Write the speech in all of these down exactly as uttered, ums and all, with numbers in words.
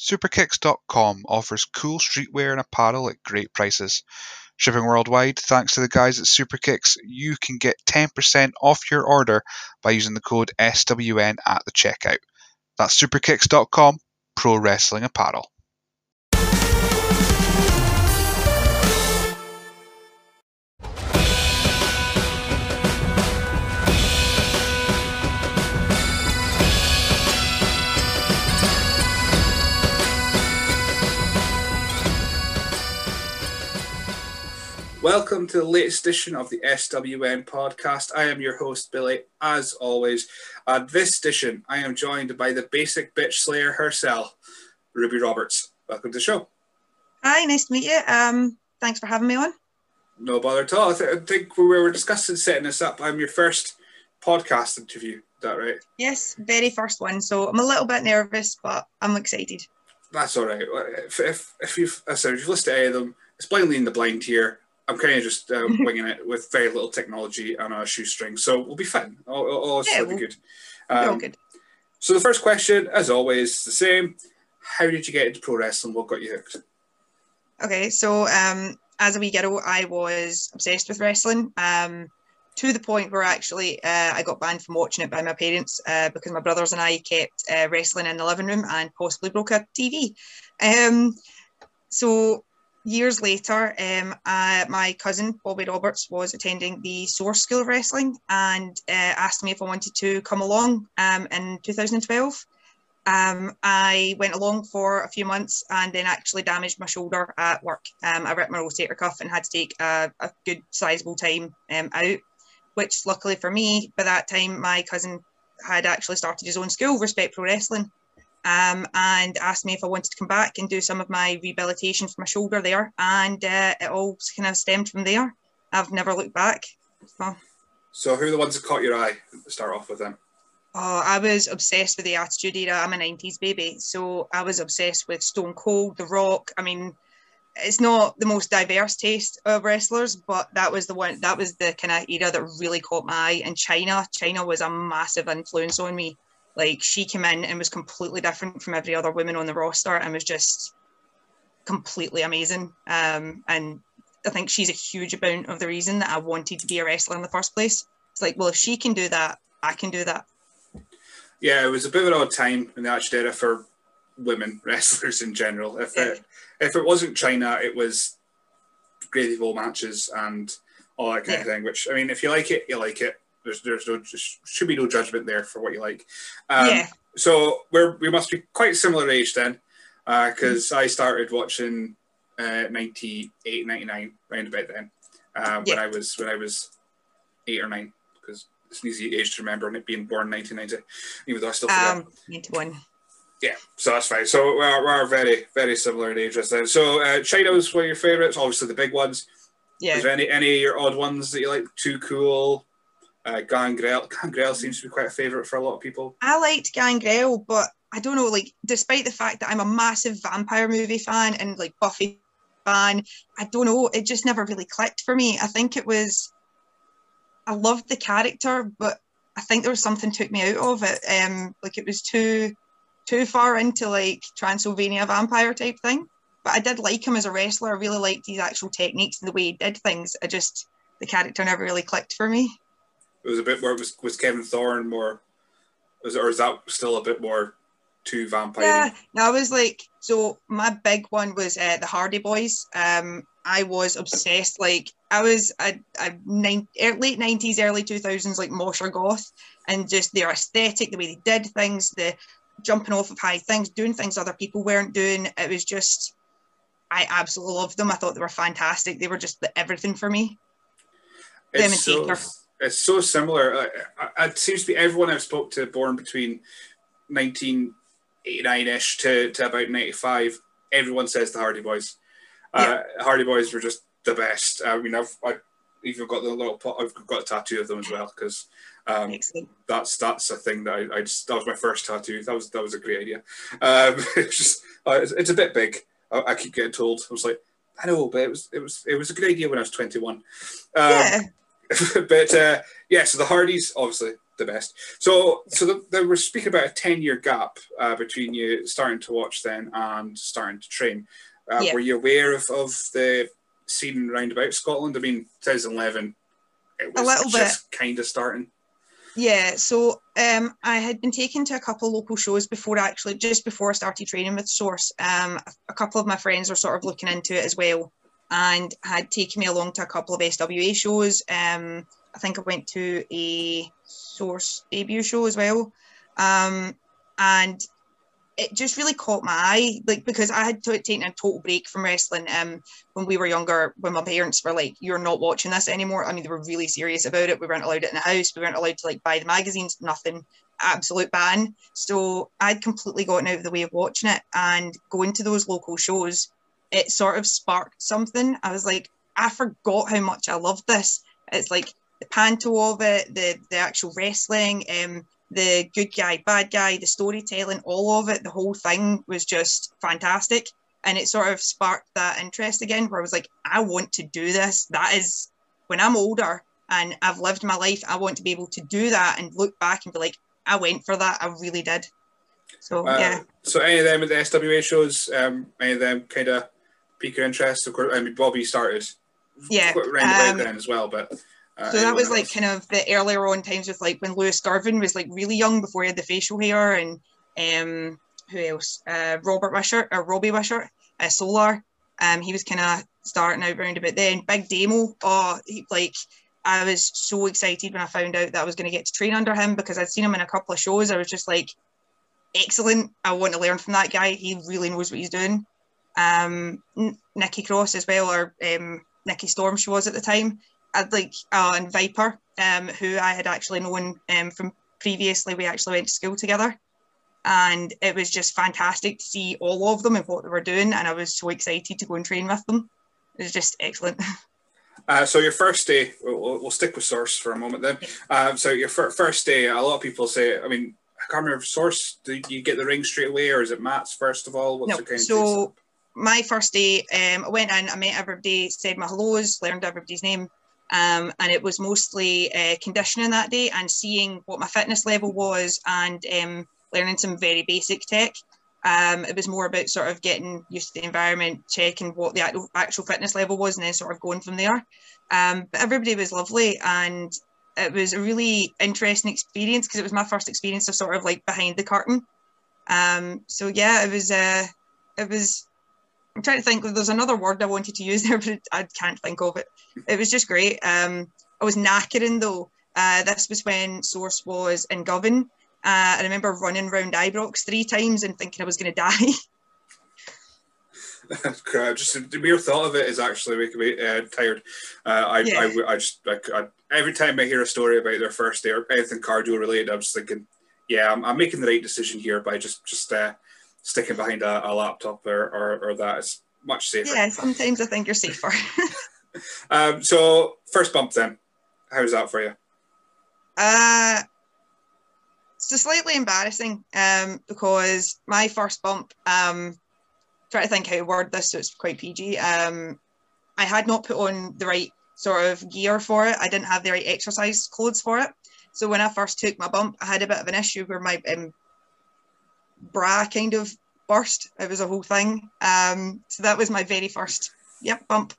Superkicks dot com offers cool streetwear and apparel at great prices. Shipping worldwide, thanks to the guys at Superkicks, you can get ten percent off your order by using the code S W N at the checkout. That's Superkicks dot com, pro wrestling apparel. Welcome to the latest edition of the S W N podcast. I am your host, Billy, as always. At this edition, I am joined by the basic bitch slayer herself, Ruby Roberts. Welcome to the show. Hi, nice to meet you. Um, thanks for having me on. No bother at all. I, th- I think we were discussing setting this up. I'm your first podcast interview. Is that right? Yes, very first one. So I'm a little bit nervous, but I'm excited. That's all right. If, if, if you've, I said, if you've listened to any of them, it's blindly in the blind here. I'm kind of just uh, winging it with very little technology and a shoestring, so we'll be fine. All, all, all yeah, will we'll, be good. Um, all good. So the first question, as always, is the same. How did you get into pro wrestling? What got you hooked? Okay, so um, as a wee girl, I was obsessed with wrestling, um, to the point where actually uh, I got banned from watching it by my parents uh, because my brothers and I kept uh, wrestling in the living room and possibly broke a T V. Um, so... Years later, um, uh, my cousin, Bobby Roberts, was attending the Source School of Wrestling and uh, asked me if I wanted to come along um, in two thousand twelve. Um, I went along for a few months and then actually damaged my shoulder at work. Um, I ripped my rotator cuff and had to take a, a good sizable time um, out, which luckily for me, by that time, my cousin had actually started his own school, Respect Pro Wrestling. Um, and asked me if I wanted to come back and do some of my rehabilitation for my shoulder there. And uh, it all kind of stemmed from there. I've never looked back. So, so who are the ones that caught your eye to start off with them? Oh, I was obsessed with the Attitude Era. I'm a nineties baby. So I was obsessed with Stone Cold, The Rock. I mean, it's not the most diverse taste of wrestlers, but that was the one, that was the kind of era that really caught my eye. And Chyna, Chyna was a massive influence on me. Like, she came in and was completely different from every other woman on the roster and was just completely amazing. Um, and I think she's a huge amount of the reason that I wanted to be a wrestler in the first place. It's like, well, if she can do that, I can do that. Yeah, it was a bit of an odd time in the Attitude Era for women wrestlers in general. If yeah. it if it wasn't Chyna, it was Gravy Bowl matches and all that kind yeah. of thing, which, I mean, if you like it, you like it. There's, there's no, just should be no judgment there for what you like. Um, yeah. So we're we must be quite similar age then, because uh, mm-hmm. I started watching uh, ninety-eight, ninety-nine, round about then, uh, yeah. when I was when I was eight or nine, because it's an easy age to remember, and it being born in nineteen ninety, even though I still forget. Um, ninety-one. Yeah, so that's fine. So we're, we're very very similar in age then. So uh, Chyna was one of your favorites, obviously the big ones. Yeah. Is there any any of your odd ones that you like? Too Cool. Uh, Gangrel. Gangrel seems to be quite a favourite for a lot of people. I liked Gangrel, but I don't know, like, despite the fact that I'm a massive vampire movie fan and, like, Buffy fan, I don't know, it just never really clicked for me. I think it was, I loved the character, but I think there was something took me out of it. Um, like, it was too, too far into, like, Transylvania vampire type thing. But I did like him as a wrestler. I really liked his actual techniques and the way he did things. I just, the character never really clicked for me. It was a bit more, was, was Kevin Thorne more, was, or is that still a bit more too vampire? Yeah, no, I was like, so my big one was uh, the Hardy Boys. Um, I was obsessed. Like, I was a, a nine, late nineties, early two thousands, like Mosher Goth, and just their aesthetic, the way they did things, the jumping off of high things, doing things other people weren't doing. It was just, I absolutely loved them. I thought they were fantastic. They were just the, everything for me. It's them and so, Taker. It's so similar. Uh, it seems to be everyone I've spoke to born between nineteen eighty-nine-ish to, to about ninety-five, everyone says the Hardy Boys. Uh, yeah. Hardy Boys were just the best. I mean, I've, I've even got the little, I've got a tattoo of them as well, because um, that's that's a thing that I, I just, that was my first tattoo. That was that was a great idea. Um, it's just uh, it's, it's a bit big. I, I keep getting told. I was like, I know, but it was it was it was a good idea when I was twenty-one. Um, yeah. but uh, yeah, so the Hardys, obviously the best. So, so the, they were speaking about a ten-year gap uh, between you starting to watch then and starting to train. Uh, Yeah. Were you aware of, of the scene round about Scotland? I mean, twenty eleven, it was A little just kind of starting. Yeah, so um, I had been taken to a couple of local shows before actually, just before I started training with Source. Um, a couple of my friends were sort of looking into it as well, and had taken me along to a couple of S W A shows. Um, I think I went to a Source debut show as well, um, and it just really caught my eye, like because I had to, taken a total break from wrestling um, when we were younger, when my parents were like, you're not watching this anymore. I mean, they were really serious about it. We weren't allowed it in the house. We weren't allowed to like buy the magazines, nothing, absolute ban. So I'd completely gotten out of the way of watching it, and going to those local shows, it sort of sparked something. I was like, I forgot how much I loved this. It's like the panto of it, the, the actual wrestling, um, the good guy, bad guy, the storytelling, all of it, the whole thing was just fantastic. And it sort of sparked that interest again, where I was like, I want to do this. That is, when I'm older and I've lived my life, I want to be able to do that and look back and be like, I went for that. I really did. So, Uh, yeah. So any of them at the S W A shows, um, any of them kind of pique your interest? Of course, I mean, Bobby started Yeah. quite round about Um, then as well, but... Uh, so that was anyone like else? kind of the earlier on times with like when Lewis Garvin was like really young before he had the facial hair, and um who else? Uh, Robert Wishart or Robbie Wishart, uh, Solar. Um, he was kind of starting out round about then. Big Demo. Oh, he, like I was so excited when I found out that I was going to get to train under him, because I'd seen him in a couple of shows. I was just like, excellent. I want to learn from that guy. He really knows what he's doing. Um, N- Nikki Cross as well, or um, Nikki Storm she was at the time. I'd like uh, and Viper, um, who I had actually known um, from previously. We actually went to school together, and it was just fantastic to see all of them and what they were doing, and I was so excited to go and train with them. It was just excellent. Uh, so your first day, we'll, we'll stick with Source for a moment then. Um, so your fir- first day, a lot of people say, I mean, I can't remember, Source, do you get the ring straight away, or is it Matt's first of all? What's No, the kind of so my first day, um, I went in, I met everybody, said my hellos, learned everybody's name, um, and it was mostly uh, conditioning that day and seeing what my fitness level was, and um, learning some very basic tech. Um, it was more about sort of getting used to the environment, checking what the actual, actual fitness level was, and then sort of going from there. Um, but everybody was lovely, and it was a really interesting experience because it was my first experience of sort of like behind the curtain. Um, so yeah, it was, uh, it was, I'm trying to think, there's another word I wanted to use there, but I can't think of it. It was just great. Um, I was knackering though. Uh, this was when Source was in Govan. Uh, I remember running around Ibrox three times and thinking I was going to die. Just the mere thought of it is actually making me uh, tired. Uh, I, Yeah. I, I just like I, every time I hear a story about their first day or anything cardio related, I'm just thinking, yeah, I'm, I'm making the right decision here by just just uh, sticking behind a, a laptop or, or or that is much safer. Yeah, sometimes I think you're safer. Um, so first bump then, how's that for you? Uh, so slightly embarrassing um, because my first bump, um, try to think how to word this so it's quite P G. Um, I had not put on the right sort of gear for it. I didn't have the right exercise clothes for it. So when I first took my bump, I had a bit of an issue where my um, bra kind of burst. It was a whole thing. Um, so that was my very first, yep, bump.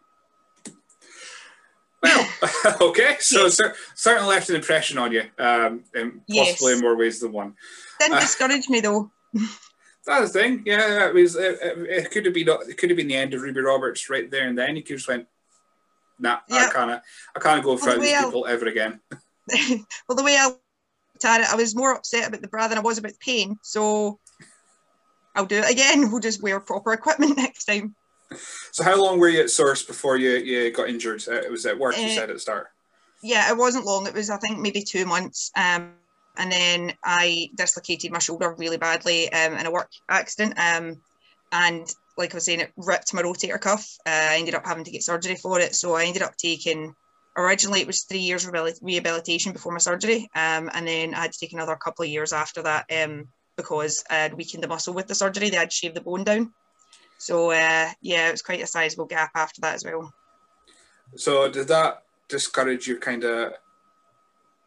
Well, okay, so Yes. cer- certainly left an impression on you, um, in possibly Yes. in more ways than one. Didn't Uh, discourage me though. That's the thing, yeah. It was. It, it could have been. It could have been the end of Ruby Roberts right there and then. He could have just went, nah, I Yep. can't. I can't go in Well, front the of these way I- people ever again. Well, the way I looked at it, I was more upset about the bra than I was about the pain. So I'll do it again. We'll just wear proper equipment next time. So, how long were you at Source before you, you got injured? Uh, it was at work. You Uh, said at the start. Yeah, it wasn't long. It was, I think, maybe two months. Um, and then I dislocated my shoulder really badly um, in a work accident. Um, and like I was saying, it ripped my rotator cuff. Uh, I ended up having to get surgery for it. So I ended up taking, originally it was three years rehabil- rehabilitation before my surgery. Um, and then I had to take another couple of years after that um, because I had weakened the muscle with the surgery. They had shaved the bone down. So uh, yeah, it was quite a sizable gap after that as well. So, did that discourage your kind of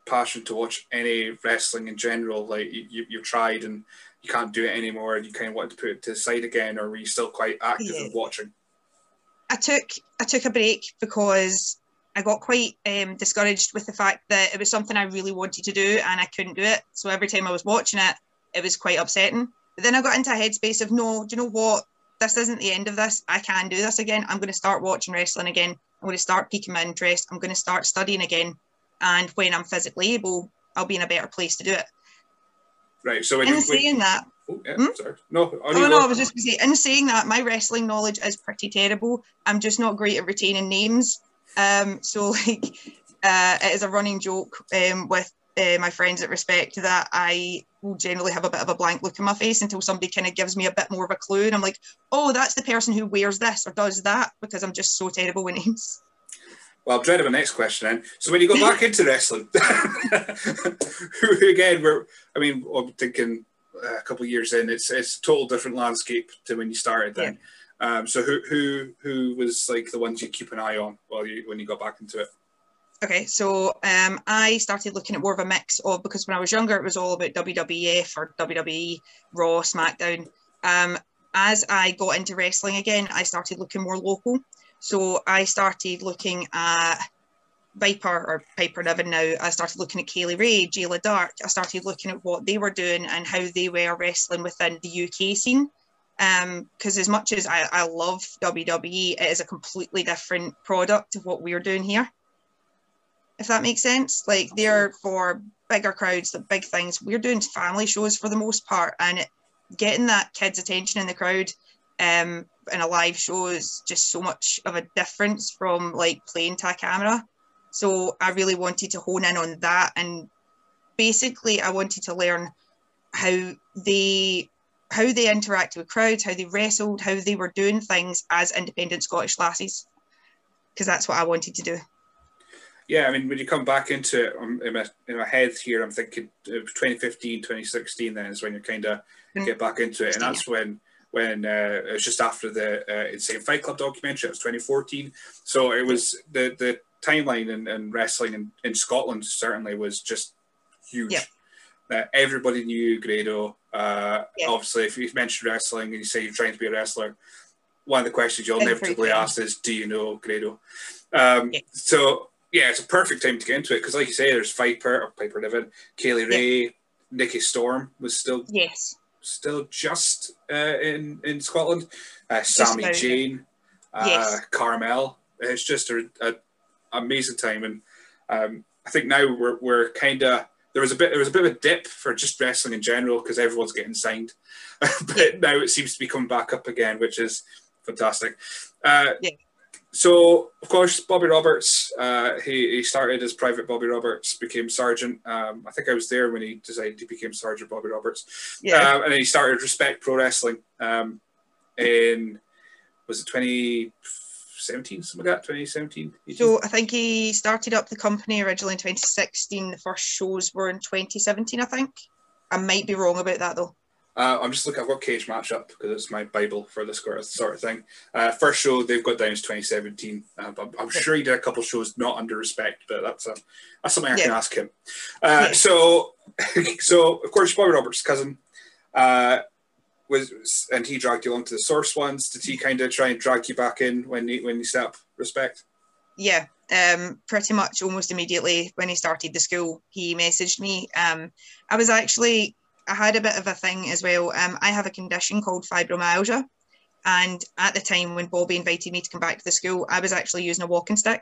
passion to watch any wrestling in general? Like you, you've tried and you can't do it anymore, and you kind of want to put it to the side again, or were you still quite active Yeah. in watching? I took I took a break because I got quite um, discouraged with the fact that it was something I really wanted to do and I couldn't do it. So every time I was watching it, it was quite upsetting. But then I got into a headspace of, no, do you know what? This isn't the end of this. I can do this again. I'm going to start watching wrestling again. I'm going to start piquing my interest. I'm going to start studying again. And when I'm physically able, I'll be in a better place to do it. Right. So when in you saying when, that, oh, yeah, hmm? sorry. No, oh no, I was just going to say, in saying that, my wrestling knowledge is pretty terrible. I'm just not great at retaining names. Um, so like, uh, it is a running joke um, with uh, my friends at Respect that I will generally have a bit of a blank look in my face until somebody kind of gives me a bit more of a clue, and I'm like, oh, that's the person who wears this or does that, because I'm just so terrible with names. Well, I'm dreading my next question then. So when you go back into wrestling, who again, we're, I mean, I'm thinking a couple of years in, it's it's a total different landscape to when you started then. Yeah. Um, so who who who was like the ones you keep an eye on while you when you got back into it? Okay, so um, I started looking at more of a mix of, because when I was younger, it was all about W W F or W W E, Raw, SmackDown. Um, as I got into wrestling again, I started looking more local. So I started looking at Viper or Piper Niven now. I started looking at Kaylee Ray, Jayla Dark. I started looking at what they were doing and how they were wrestling within the U K scene. Because um, as much as I, I love W W E, it is a completely different product of what we're doing here. If that makes sense. Like, they're for bigger crowds, the big things. We're doing family shows for the most part, and it, getting that kid's attention in the crowd um, in a live show is just so much of a difference from like playing to a camera. So I really wanted to hone in on that, and basically I wanted to learn how they how they interacted with crowds, how they wrestled, how they were doing things as independent Scottish lasses, because that's what I wanted to do. Yeah, I mean, when you come back into it, um, in, my, in my head here, I'm thinking twenty fifteen, twenty sixteen then is when you kind of mm-hmm. get back into it. And that's when when uh, it was just after the uh, Insane Fight Club documentary. It was twenty fourteen. So it was the, the timeline in, in wrestling in, in Scotland certainly was just huge. Yep. Uh, everybody knew Grado. Uh, yep. Obviously, if you mention wrestling and you say you're trying to be a wrestler, one of the questions you'll inevitably ask is, do you know Grado? Um, yep. So... yeah, it's a perfect time to get into it because, like you say, there's Viper or Piper Niven, Kaylee Ray, yeah. Nikki Storm was still yes, still just uh, in in Scotland. Uh, Sami Zayn, uh, yes. Carmel. It's just a, a amazing time, and um, I think now we're we're kind of there was a bit there was a bit of a dip for just wrestling in general because everyone's getting signed, but yeah. now it seems to be coming back up again, which is fantastic. Uh, yeah. So, of course, Bobby Roberts, uh, he, he started as Private Bobby Roberts, became Sergeant. Um, I think I was there when he decided he became Sergeant Bobby Roberts. Yeah. Um, and then he started Respect Pro Wrestling um, in, was it twenty seventeen, something like that, twenty seventeen? eighteen? So I think he started up the company originally in twenty sixteen. The first shows were in twenty seventeen, I think. I might be wrong about that, though. Uh, I'm just looking, I've got Cage Matchup because it's my Bible for this sort of thing. Uh, first show they've got down is twenty seventeen. Uh, but I'm sure he did a couple of shows not under Respect, but that's, a, that's something I yeah. can ask him. Uh, yeah. So, so of course, Bobby Roberts' cousin, uh, was, and he dragged you along to the Source ones. Did he kind of try and drag you back in when he, when you set up Respect? Yeah, um, pretty much almost immediately when he started the school, he messaged me. Um, I was actually... I had a bit of a thing as well. Um, I have a condition called fibromyalgia. And at the time when Bobby invited me to come back to the school, I was actually using a walking stick.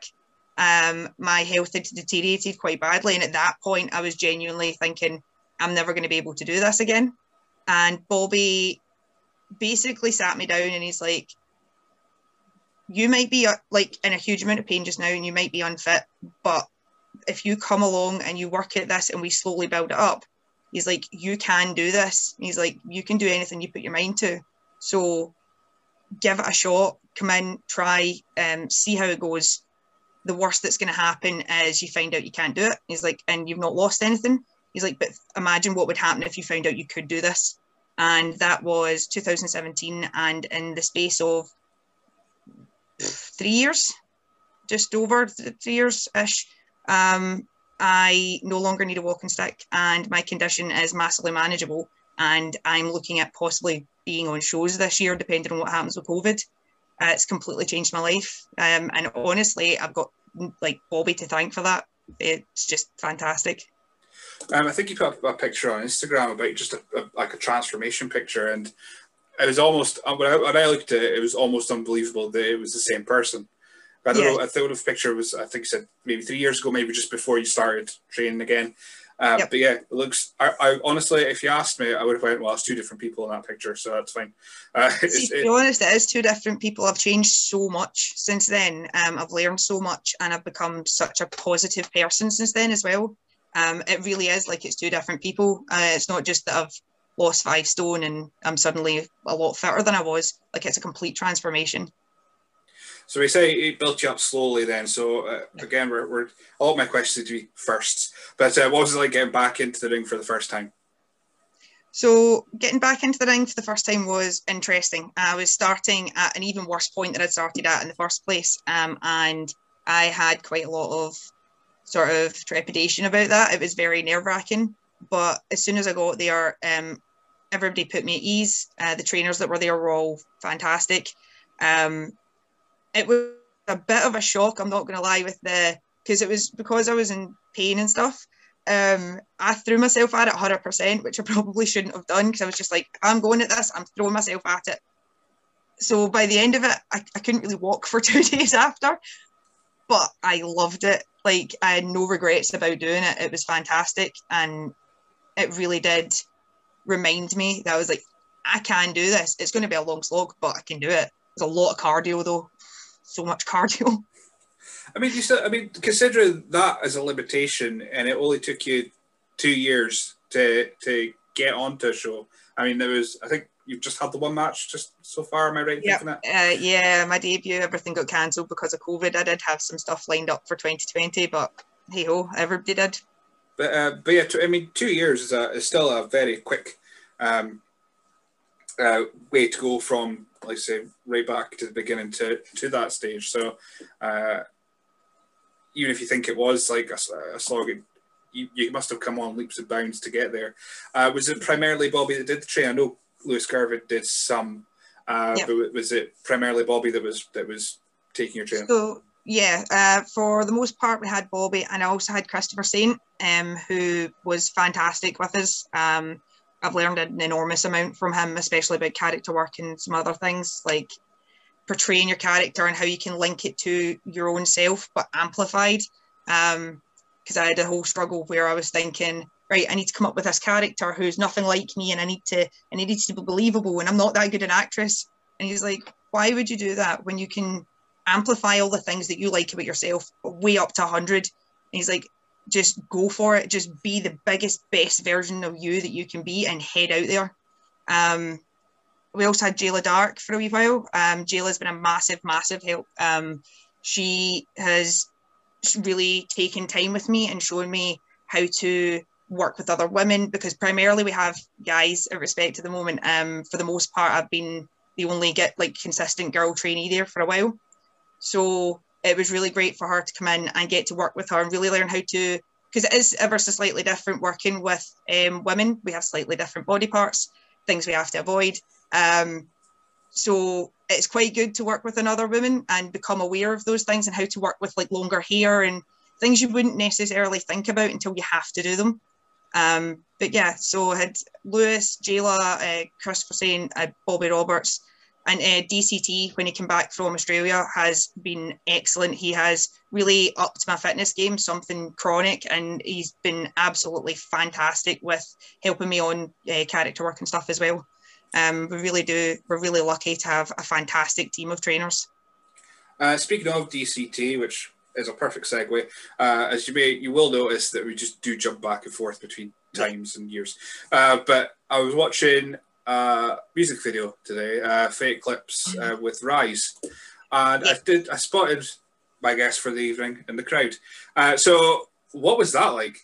Um, my health had deteriorated quite badly. And at that point, I was genuinely thinking, I'm never going to be able to do this again. And Bobby basically sat me down and he's like, you might be like in a huge amount of pain just now and you might be unfit, but if you come along and you work at this and we slowly build it up, he's like, you can do this. He's like, you can do anything you put your mind to. So give it a shot, come in, try, um, see how it goes. The worst that's going to happen is you find out you can't do it. He's like, and you've not lost anything. He's like, but imagine what would happen if you found out you could do this. And that was two thousand seventeen. And in the space of three years, just over three years-ish, um, I no longer need a walking stick and my condition is massively manageable, and I'm looking at possibly being on shows this year, depending on what happens with COVID. Uh, it's completely changed my life. Um, and honestly, I've got like Bobby to thank for that. It's just fantastic. Um, I think you put up a picture on Instagram about just a, a, like a transformation picture, and it was almost, when I, when I looked at it, it was almost unbelievable that it was the same person. I don't yeah. know, I thought the picture was, I think you said maybe three years ago, maybe just before you started training again. Um, yep. But yeah, it looks, I, I honestly, if you asked me, I would have went, well, it's two different people in that picture, so that's fine. Uh, See, to be honest, it is two different people. I've changed so much since then. Um, I've learned so much and I've become such a positive person since then as well. Um, it really is like it's two different people. Uh, it's not just that I've lost five stone and I'm suddenly a lot fitter than I was. Like, it's a complete transformation. So we say it built you up slowly then. So uh, again, we're, we're all of my questions to be firsts. But uh, what was it like getting back into the ring for the first time? So getting back into the ring for the first time was interesting. I was starting at an even worse point than I'd started at in the first place. Um, and I had quite a lot of sort of trepidation about that. It was very nerve-wracking. But as soon as I got there, um, everybody put me at ease. Uh, the trainers that were there were all fantastic. Um, it was a bit of a shock, I'm not going to lie, with the, because it was because I was in pain and stuff. Um, I threw myself at it one hundred percent, which I probably shouldn't have done, because I was just like, I'm going at this, I'm throwing myself at it. So by the end of it, I, I couldn't really walk for two days after, but I loved it. Like, I had no regrets about doing it. It was fantastic, and it really did remind me that I was like, I can do this. It's going to be a long slog, but I can do it. There's a lot of cardio though. So much cardio. I mean, you still, I mean, considering that as a limitation, and it only took you two years to to get onto a show. I mean, there was, I think you've just had the one match just so far. Am I right in yep. thinking that? Uh, yeah, my debut, everything got cancelled because of COVID. I did have some stuff lined up for twenty twenty, but hey ho, everybody did. But uh, but yeah, I mean, two years is a is still a very quick um, uh, way to go from, like I say, right back to the beginning to, to that stage. So uh, even if you think it was like a, a slog, you, you must have come on leaps and bounds to get there. Uh, was it primarily Bobby that did the train? I know Lewis Garvin did some, uh, yep. but was it primarily Bobby that was that was taking your training? So yeah, uh, for the most part we had Bobby, and I also had Christopher Saint, um, who was fantastic with us. Um, I've learned an enormous amount from him, especially about character work and some other things like portraying your character and how you can link it to your own self, but amplified. Um, because I had a whole struggle where I was thinking, right, I need to come up with this character who's nothing like me, and I need to, and it needs to be believable, and I'm not that good an actress. And he's like, why would you do that when you can amplify all the things that you like about yourself way up to one hundred? And he's like, just go for it. Just be the biggest, best version of you that you can be and head out there. Um, we also had Jayla Dark for a wee while. Um, Jayla's been a massive, massive help. Um, she has really taken time with me and shown me how to work with other women, because primarily we have guys at Respect at the moment. Um, for the most part, I've been the only get like consistent girl trainee there for a while. So it was really great for her to come in and get to work with her and really learn how to, because it is ever so slightly different working with um, women. We have slightly different body parts, things we have to avoid. Um, so it's quite good to work with another woman and become aware of those things and how to work with like longer hair and things you wouldn't necessarily think about until you have to do them. Um, but yeah, so I had Lewis, Jayla, uh, Christopher Saint, uh, Bobby Roberts, and uh, D C T, when he came back from Australia, has been excellent. He has really upped my fitness game, something chronic, and he's been absolutely fantastic with helping me on uh, character work and stuff as well. Um, we really do, we're really lucky to have a fantastic team of trainers. Uh, speaking of D C T, which is a perfect segue, uh, as you may, you will notice that we just do jump back and forth between times and years. Uh, but I was watching uh music video today, uh Fake Clips uh, with Rise, and yeah. I did I spotted my guest for the evening in the crowd. Uh so what was that like?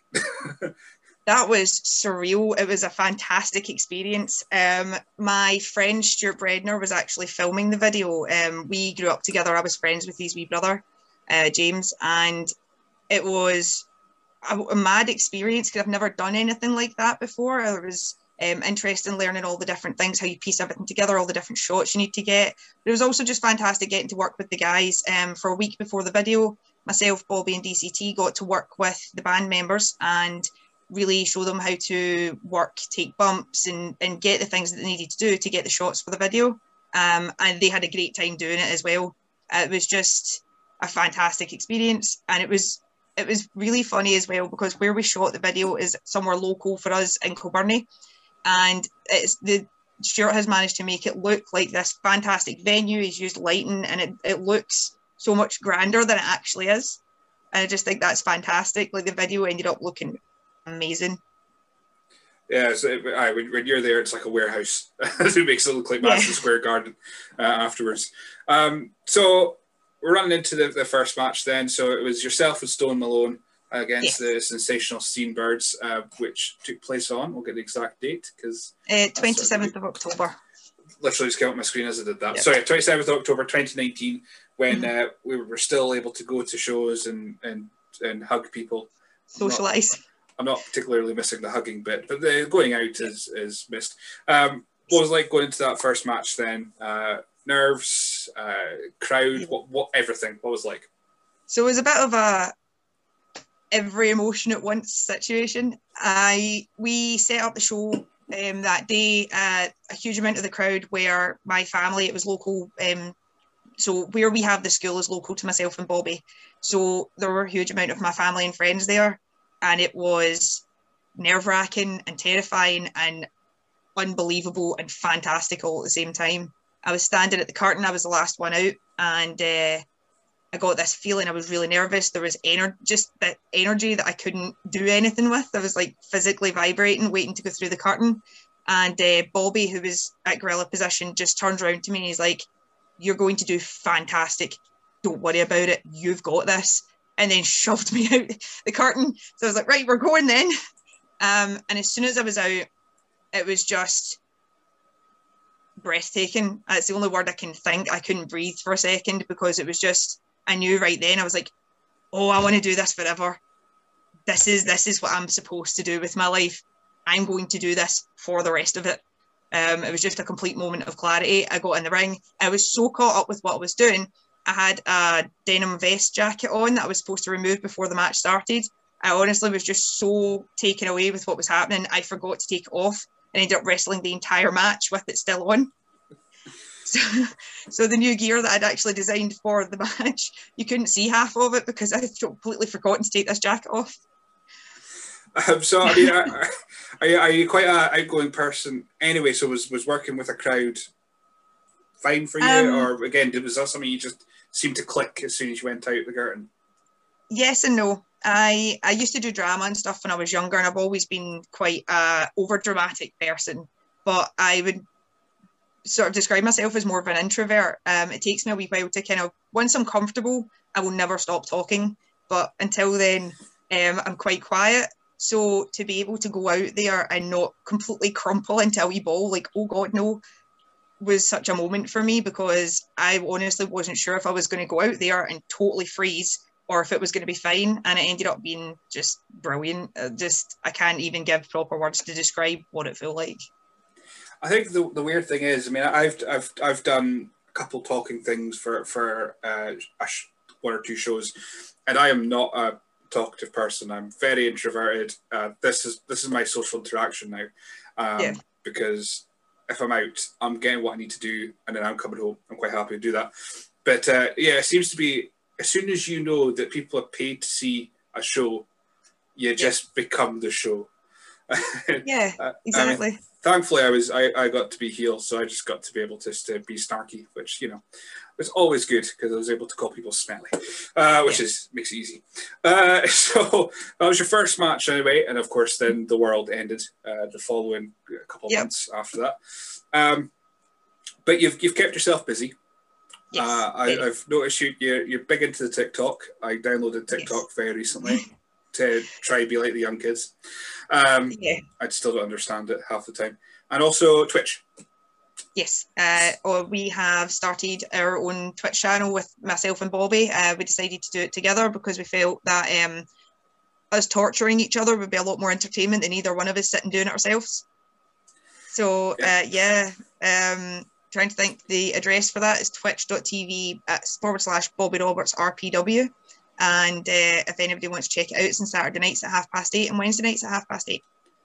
That was surreal. It was a fantastic experience. Um my friend Stuart Bredner was actually filming the video. Um we grew up together. I was friends with his wee brother, uh James, and it was a, a mad experience because I've never done anything like that before. I was um, interested in learning all the different things, how you piece everything together, all the different shots you need to get. But it was also just fantastic getting to work with the guys. Um, for a week before the video, myself, Bobby and D C T got to work with the band members and really show them how to work, take bumps and, and get the things that they needed to do to get the shots for the video. Um, and they had a great time doing it as well. It was just a fantastic experience, and it was it was really funny as well because where we shot the video is somewhere local for us in Kilbirnie, and it's the Stuart has managed to make it look like this fantastic venue. He's used lighting, and it, it looks so much grander than it actually is, and I just think that's fantastic. Like the video ended up looking amazing. Yeah, so I, when, when you're there, it's like a warehouse. It makes it look like Madison yeah. Square Garden uh, afterwards. Um, so we're running into the, the first match then. So it was yourself and Stone Malone against yes. the Sensational Steenbirds, uh, which took place on, we'll get the exact date, because... Uh, twenty-seventh of October. Literally just came up my screen as I did that. Yep. Sorry, twenty-seventh of October twenty nineteen, when mm-hmm. uh, we were still able to go to shows and, and, and hug people. Socialise. I'm not particularly missing the hugging bit, but the going out is, is missed. Um, what was it like going into that first match then? Uh, nerves, uh, crowd, what, what, everything. What was it like? So it was a bit of a every emotion at once situation. I we set up the show um, that day. Uh, a huge amount of the crowd were my family. It was local. Um, so where we have the school is local to myself and Bobby. So there were a huge amount of my family and friends there. And it was nerve-wracking and terrifying and unbelievable and fantastic all at the same time. I was standing at the curtain. I was the last one out. And uh, I got this feeling. I was really nervous. There was ener- just that energy that I couldn't do anything with. I was like physically vibrating, waiting to go through the curtain. And uh, Bobby, who was at gorilla position, just turns around to me and he's like, "You're going to do fantastic. Don't worry about it. You've got this." And then shoved me out the curtain. So I was like, right, we're going then. Um, and as soon as I was out, it was just breathtaking. That's the only word I can think. I couldn't breathe for a second because it was just, I knew right then, I was like, oh, I want to do this forever. This is, this is what I'm supposed to do with my life. I'm going to do this for the rest of it. Um, it was just a complete moment of clarity. I got in the ring. I was so caught up with what I was doing. I had a denim vest jacket on that I was supposed to remove before the match started. I honestly was just so taken away with what was happening. I forgot to take it off and ended up wrestling the entire match with it still on. So, so the new gear that I'd actually designed for the match, you couldn't see half of it because I had completely forgotten to take this jacket off. Um, so, I mean, are, are, you, are you quite an outgoing person anyway? So was, was working with a crowd fine for you? Um, or again, was that something you just seemed to click as soon as you went out the curtain? Yes and no. I I used to do drama and stuff when I was younger, and I've always been quite a over dramatic person. But I would sort of describe myself as more of an introvert. Um, it takes me a wee while to kind of, once I'm comfortable, I will never stop talking. But until then, um, I'm quite quiet. So to be able to go out there and not completely crumple into a wee ball, like, oh God, no, was such a moment for me because I honestly wasn't sure if I was going to go out there and totally freeze or if it was going to be fine, and it ended up being just brilliant. Uh, just I can't even give proper words to describe what it felt like. I think the the weird thing is, I mean, I've I've I've done a couple talking things for for uh, a sh- one or two shows, and I am not a talkative person. I'm very introverted. Uh, this is this is my social interaction now, um, yeah. because if I'm out, I'm getting what I need to do, and then I'm coming home. I'm quite happy to do that. But uh, yeah, it seems to be, as soon as you know that people are paid to see a show, you just yeah. become the show. Yeah, exactly. I mean, thankfully, I was I, I got to be heel, so I just got to be able to, to be snarky, which, you know, was always good because I was able to call people smelly, uh, which yeah. is makes it easy. Uh, so that was your first match anyway, and of course, then the world ended uh, the following couple of yep. months after that. Um, but you've you've kept yourself busy. Yes, uh, I, yeah. I've noticed you you're, you're big into the TikTok. I downloaded TikTok yes. very recently to try and be like the young kids. Um, yeah. I still don't understand it half the time. And also Twitch. Yes, uh, or we have started our own Twitch channel with myself and Bobby. Uh, we decided to do it together because we felt that um, us torturing each other would be a lot more entertainment than either one of us sitting doing it ourselves. So uh, yeah, um, trying to think, the address for that is twitch.tv at forward slash Bobby Roberts R P W. And uh, if anybody wants to check it out, it's on Saturday nights at half past eight and Wednesday nights at half past eight.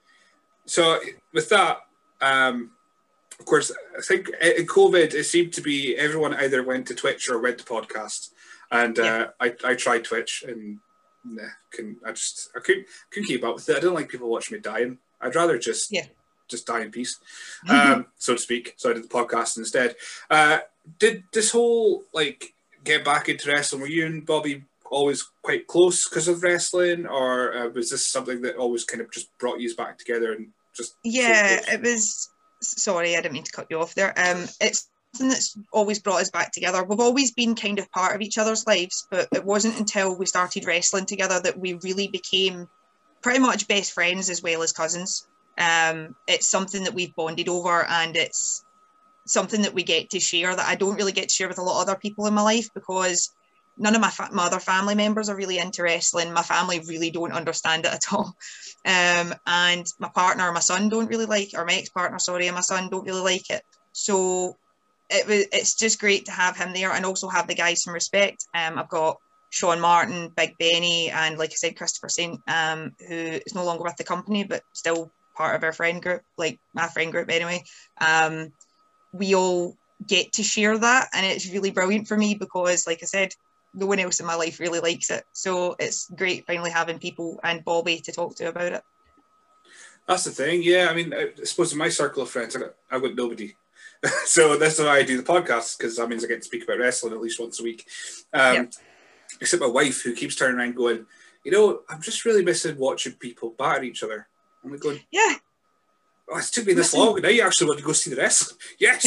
So with that, um, of course, I think in COVID, it seemed to be everyone either went to Twitch or went to podcasts. And uh, yeah. I, I tried Twitch and nah, couldn't, I just I couldn't, couldn't keep up with it. I don't like people watching me dying. I'd rather just yeah. just die in peace, um, so to speak. So I did the podcast instead. Uh, did this whole like get back into wrestling? Were you and Bobby always quite close because of wrestling, or uh, was this something that always kind of just brought you back together and just? Yeah, so it was. Sorry, I didn't mean to cut you off there. Um, it's something that's always brought us back together. We've always been kind of part of each other's lives, but it wasn't until we started wrestling together that we really became pretty much best friends as well as cousins. Um, it's something that we've bonded over, and it's something that we get to share that I don't really get to share with a lot of other people in my life, because none of my, fa- my other family members are really into wrestling. My family really don't understand it at all. Um, and my partner, my son don't really like, or my ex-partner, sorry, and my son don't really like it. So it was, it's just great to have him there, and also have the guys from Respect. Um, I've got Sean Martin, Big Benny, and like I said, Christopher Saint, um, who is no longer with the company, but still part of our friend group, like my friend group anyway. Um, we all get to share that, and it's really brilliant for me because, like I said, no one else in my life really likes it. So it's great finally having people and Bobby to talk to about it. That's the thing, yeah. I mean, I suppose in my circle of friends, I got, I got nobody. So that's why I do the podcast, because that means I get to speak about wrestling at least once a week. Um, yep. Except my wife, who keeps turning around going, you know, I'm just really missing watching people batter each other. I'm like going, yeah. Oh, it's took me this long, and now you actually want to go see the wrestling. Yes!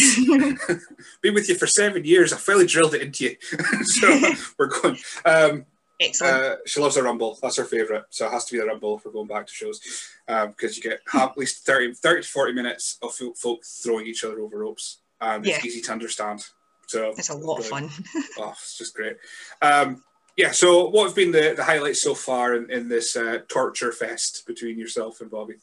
Been with you for seven years. I finally drilled it into you. So we're going. Um, Excellent. Uh, she loves the Rumble. That's her favourite. So it has to be the Rumble if we're going back to shows. Um, because you get at least thirty, thirty to forty minutes of folk throwing each other over ropes. And yeah. It's easy to understand. So it's a lot of fun. Oh, it's just great. Um, yeah, so what have been the, the highlights so far in, in this uh, torture fest between yourself and Bobby?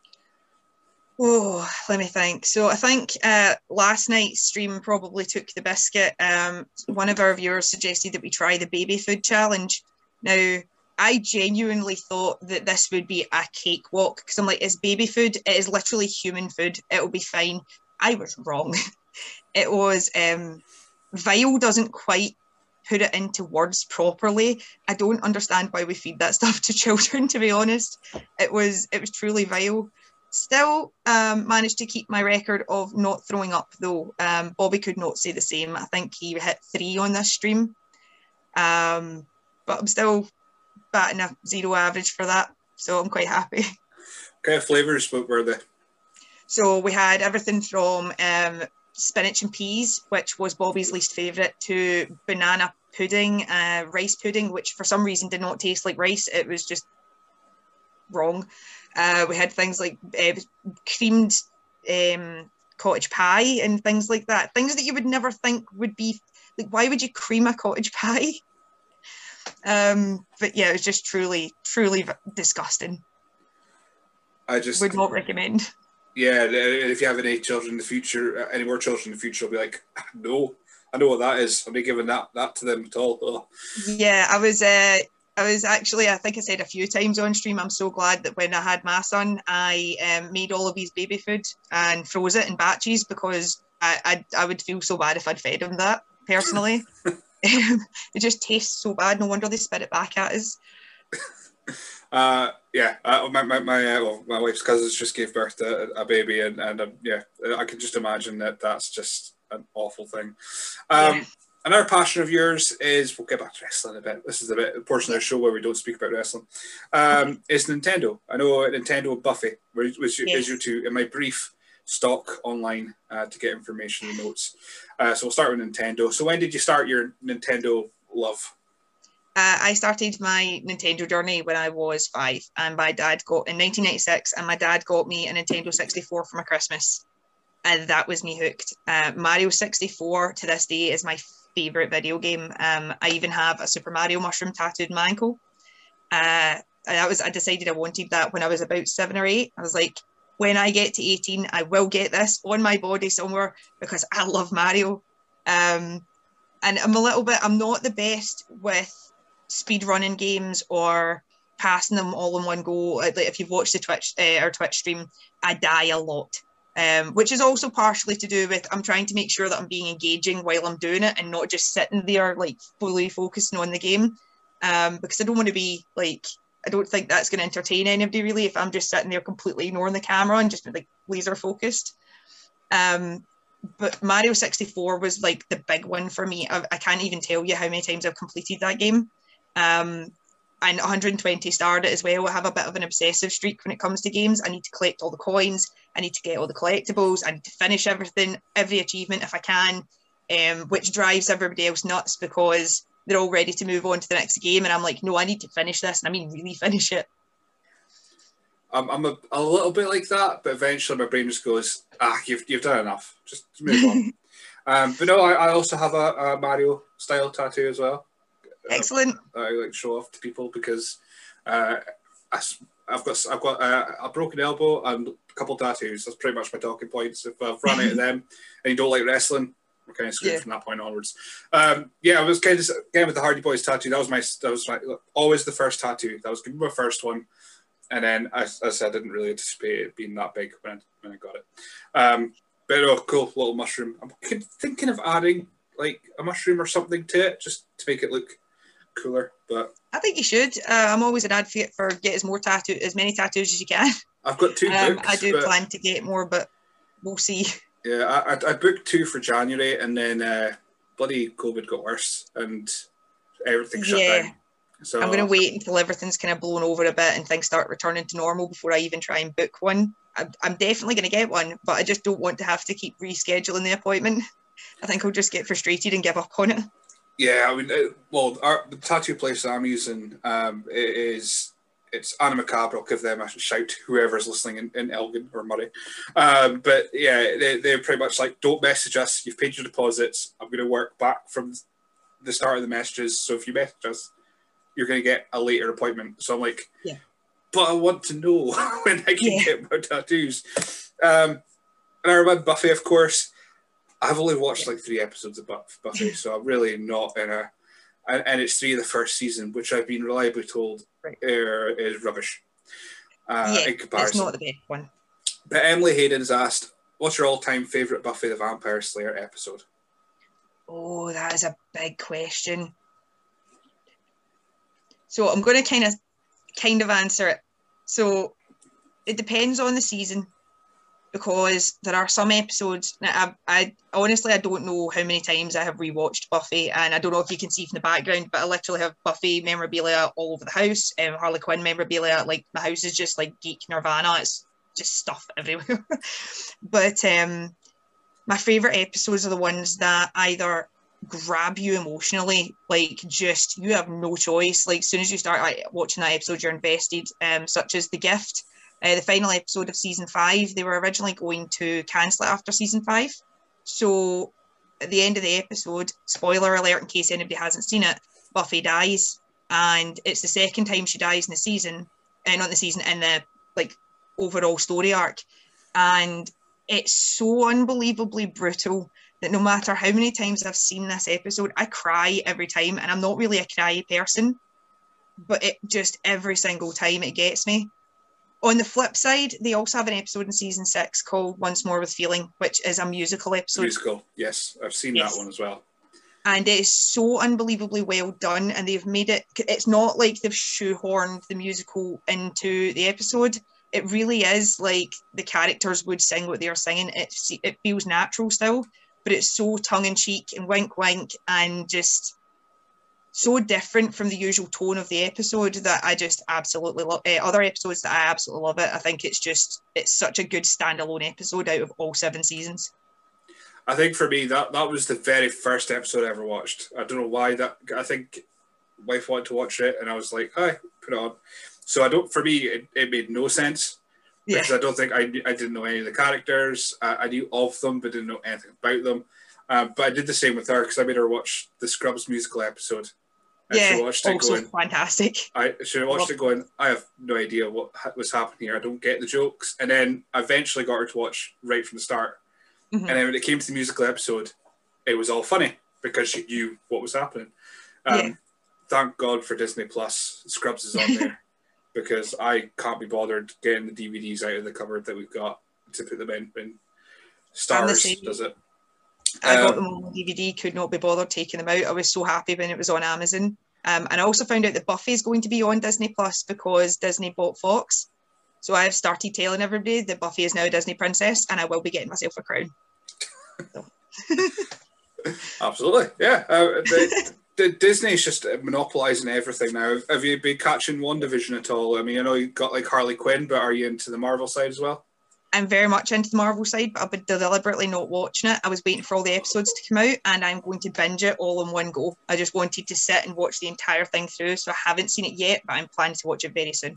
Oh, let me think. So I think uh, last night's stream probably took the biscuit. Um, one of our viewers suggested that we try the baby food challenge. Now, I genuinely thought that this would be a cakewalk, because I'm like, it's baby food. It is literally human food. It'll be fine. I was wrong. It was, um, Vile doesn't quite put it into words properly. I don't understand why we feed that stuff to children, to be honest. It was, it was truly vile. Still um, managed to keep my record of not throwing up, though. Um, Bobby could not say the same. I think he hit three on this stream. Um, but I'm still batting a zero average for that, so I'm quite happy. What kind of flavours were they? So we had everything from um, spinach and peas, which was Bobby's least favourite, to banana pudding, uh, rice pudding, which for some reason did not taste like rice. It was just wrong. Uh, we had things like uh, creamed um, cottage pie and things like that. Things that you would never think would be, like, why would you cream a cottage pie? Um, but yeah, it was just truly, truly disgusting. I just would not recommend. Yeah, if you have any children in the future, any more children in the future, I'll be like, no, I know what that is. I'll be giving that that to them at all. Oh. Yeah, I was. Uh, I was actually, I think I said a few times on stream, I'm so glad that when I had my son, I um, made all of his baby food and froze it in batches, because I, I I would feel so bad if I'd fed him that, personally. It just tastes so bad. No wonder they spit it back at us. Uh, yeah, uh, my my my, uh, well, my wife's cousins just gave birth to a, a baby, and and um, yeah, I can just imagine that that's just an awful thing. Um, yeah. Another passion of yours is, we'll get back to wrestling a bit. This is a bit a portion of the show where we don't speak about wrestling. Um, is Nintendo. I know Nintendo and Buffy, which, which yes. is your two. In my brief stalk online uh, to get information and notes. Uh, so we'll start with Nintendo. So when did you start your Nintendo love? Uh, I started my Nintendo journey when I was five, and my dad got in nineteen ninety-six, and my dad got me a Nintendo sixty-four for my Christmas, and that was me hooked. Uh, Mario sixty-four to this day is my favourite video game. Um, I even have a Super Mario mushroom tattooed on my ankle. Uh, and I was I decided I wanted that when I was about seven or eight. I was like, when I get to eighteen, I will get this on my body somewhere because I love Mario. Um, and I'm a little bit, I'm not the best with speed running games or passing them all in one go. Like if you've watched the Twitch uh, or Twitch stream, I die a lot. Um, which is also partially to do with I'm trying to make sure that I'm being engaging while I'm doing it and not just sitting there like fully focusing on the game. Um, because I don't want to be like, I don't think that's going to entertain anybody really if I'm just sitting there completely ignoring the camera and just like laser focused. Um, but Mario sixty-four was like the big one for me. I, I can't even tell you how many times I've completed that game. Um, and one hundred twenty starred it as well. I have a bit of an obsessive streak when it comes to games. I need to collect all the coins. I need to get all the collectibles. I need to finish everything, every achievement if I can, um, which drives everybody else nuts because they're all ready to move on to the next game. And I'm like, no, I need to finish this. And I mean, really finish it. I'm, I'm a, a little bit like that, but eventually my brain just goes, ah, you've, you've done enough. Just move on. um, but no, I, I also have a, a Mario style tattoo as well. Excellent. Uh, I like to show off to people because uh, I, I've got I've got uh, a broken elbow and a couple tattoos. That's pretty much my talking points. If I've run out of them and you don't like wrestling, we're kind of screwed yeah. from that point onwards. Um, yeah, I was kind of again with the Hardy Boys tattoo. That was my that was my, always the first tattoo. That was my first one, and then I, as I said, I didn't really anticipate it being that big when I, when I got it. Um, but oh, cool little mushroom. I'm thinking of adding like a mushroom or something to it just to make it look cooler, but I think you should. Uh, I'm always an advocate for get as more tattoo, as many tattoos as you can. I've got two um, books. I do but, plan to get more, but we'll see. Yeah, I, I, I booked two for January, and then uh, bloody COVID got worse, and everything shut yeah. down. So I'm going to wait until everything's kind of blown over a bit and things start returning to normal before I even try and book one. I'm, I'm definitely going to get one, but I just don't want to have to keep rescheduling the appointment. I think I'll just get frustrated and give up on it. Yeah, I mean, it, well, our, the tattoo place that I'm using um, it is it's Anna Macabre. I'll give them a shout, whoever's listening in, in Elgin or Murray. Um, but yeah, they, they're pretty much like, don't message us. You've paid your deposits. I'm going to work back from the start of the messages. So if you message us, you're going to get a later appointment. So I'm like, yeah, but I want to know when I can yeah. get my tattoos. Um, and I remember Buffy, of course. I've only watched like three episodes of Buffy, so I'm really not in a... And, and it's three of the first season, which I've been reliably told right. er, is rubbish uh, yeah, in comparison. It's not the best one. But Emily Hayden's asked, what's your all-time favourite Buffy the Vampire Slayer episode? Oh, that is a big question. So I'm going to kind of kind of answer it. So it depends on the season. Because there are some episodes. Now, I, I honestly I don't know how many times I have rewatched Buffy, and I don't know if you can see from the background, but I literally have Buffy memorabilia all over the house. Um, Harley Quinn memorabilia, like my house is just like geek nirvana. It's just stuff everywhere. But um, my favorite episodes are the ones that either grab you emotionally, like just you have no choice. Like as soon as you start like, watching that episode, you're invested. Um, such as The Gift. Uh, the final episode of season five, they were originally going to cancel it after season five. So at the end of the episode, spoiler alert in case anybody hasn't seen it, Buffy dies. And it's the second time she dies in the season, and uh, not the season, in the like overall story arc. And it's so unbelievably brutal that no matter how many times I've seen this episode, I cry every time. And I'm not really a cry person, but it just every single time it gets me. On the flip side, they also have an episode in season six called Once More with Feeling, which is a musical episode. Musical, yes. I've seen yes. that one as well. And it's so unbelievably well done, and they've made it, it's not like they've shoehorned the musical into the episode. It really is like the characters would sing what they're singing. It, it feels natural still, but it's so tongue-in-cheek and wink-wink and just... so different from the usual tone of the episode that I just absolutely love. Uh, other episodes that I absolutely love it. I think it's just, it's such a good standalone episode out of all seven seasons. I think for me, that, that was the very first episode I ever watched. I don't know why that, I think wife wanted to watch it and I was like, hi, put it on. So I don't, for me, it, it made no sense. Yeah. Because I don't think, I, I didn't know any of the characters. I, I knew of them, but didn't know anything about them. Um, but I did the same with her because I made her watch the Scrubs musical episode. I should Yeah, have watched it also going. fantastic. I should have watched Love it going. I have no idea what ha- was happening here. I don't get the jokes. And then I eventually got her to watch right from the start. Mhm. And then when it came to the musical episode, it was all funny because she knew what was happening. Um, Yeah. Thank God for Disney Plus. Scrubs is on there because I can't be bothered getting the D V Ds out of the cupboard that we've got to put them in. And I'm the Stars same. does it. I got Um, them all on D V D, could not be bothered taking them out. I was so happy when it was on Amazon. Um, and I also found out that Buffy is going to be on Disney Plus because Disney bought Fox. So I've started telling everybody that Buffy is now a Disney princess, and I will be getting myself a crown. So. Absolutely, yeah. Uh, the, the Disney's just monopolising everything now. Have you been catching WandaVision at all? I mean, I know you got like Harley Quinn, but are you into the Marvel side as well? I'm very much into the Marvel side, but I've been deliberately not watching it. I was waiting for all the episodes to come out, and I'm going to binge it all in one go. I just wanted to sit and watch the entire thing through, so I haven't seen it yet, but I'm planning to watch it very soon.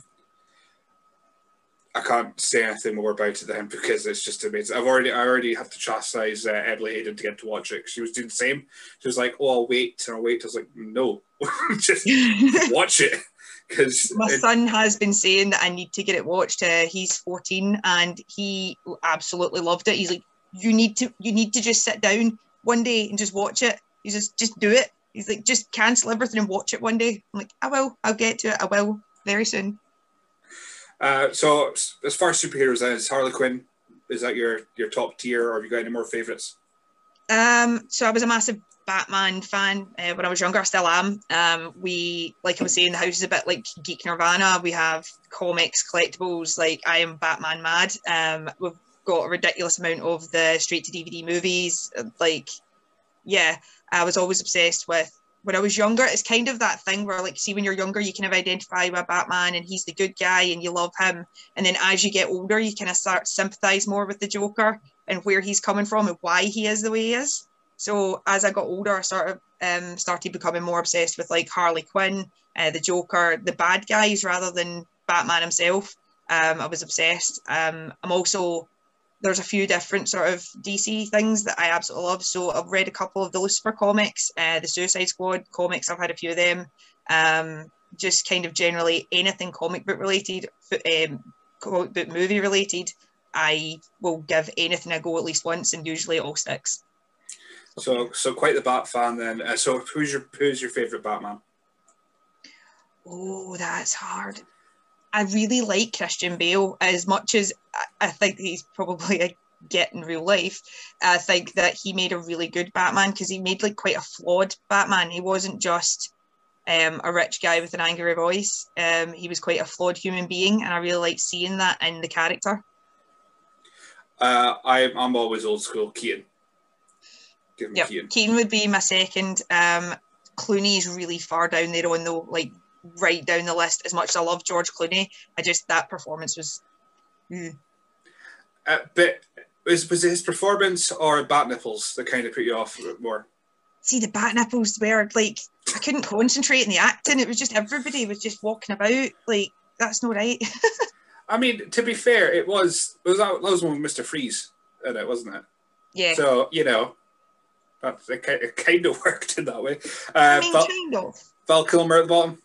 I can't say anything more about it then because it's just amazing. I've already, I already have to chastise uh, Emily Hayden to get to watch it. She was doing the same. She was like, "Oh, I'll wait, and I'll wait." I was like, "No, just watch it." Because My it, son has been saying that I need to get it watched. Uh, he's fourteen, and he absolutely loved it. He's like, "You need to, you need to just sit down one day and just watch it. You just, just do it." He's like, "Just cancel everything and watch it one day." I'm like, "I will. I'll get to it. I will very soon." Uh, so as far as superheroes, then, is Harley Quinn, is that your your top tier, or have you got any more favourites? Um, so I was a massive Batman fan uh, when I was younger. I still am. Um, we, like I was saying, the house is a bit like Geek Nirvana. We have comics, collectibles. Like I am Batman mad. Um, we've got a ridiculous amount of the straight to D V D movies. Like, yeah, I was always obsessed with. When I was younger, it's kind of that thing where, like, see, when you're younger, you kind of identify with Batman and he's the good guy and you love him. And then as you get older, you kind of start to sympathize more with the Joker and where he's coming from and why he is the way he is. So as I got older, I sort of um, started becoming more obsessed with, like, Harley Quinn, uh, the Joker, the bad guys rather than Batman himself. Um, I was obsessed. Um, I'm also... There's a few different sort of D C things that I absolutely love. So I've read a couple of the Lucifer comics, uh, the Suicide Squad comics. I've had a few of them. Um, just kind of generally anything comic book related, um, comic book movie related. I will give anything a go at least once, and usually it all sticks. So, so quite the Bat fan then. Uh, so, who's your who's your favourite Batman? Oh, that's hard. I really like Christian Bale as much as I think he's probably a get in real life. I think that he made a really good Batman because he made like quite a flawed Batman. He wasn't just um, a rich guy with an angry voice. Um, he was quite a flawed human being, and I really like seeing that in the character. Uh, I'm I'm always old school Keaton. Give me Yep. Keaton. Keaton would be my second. Um, Clooney's really far down there on though, like right down the list. As much as I love George Clooney, I just that performance was. Mm. Uh, but was was it his performance or bat nipples that kind of put you off more? See, the bat nipples were like I couldn't concentrate in the acting. It was just everybody was just walking about. Like that's not right. I mean, to be fair, it was it was that was one with Mister Freeze in it, wasn't it? Yeah. So you know, that it, it kind of worked in that way. Uh, I mean, Val, kind of. Val Kilmer at the bottom.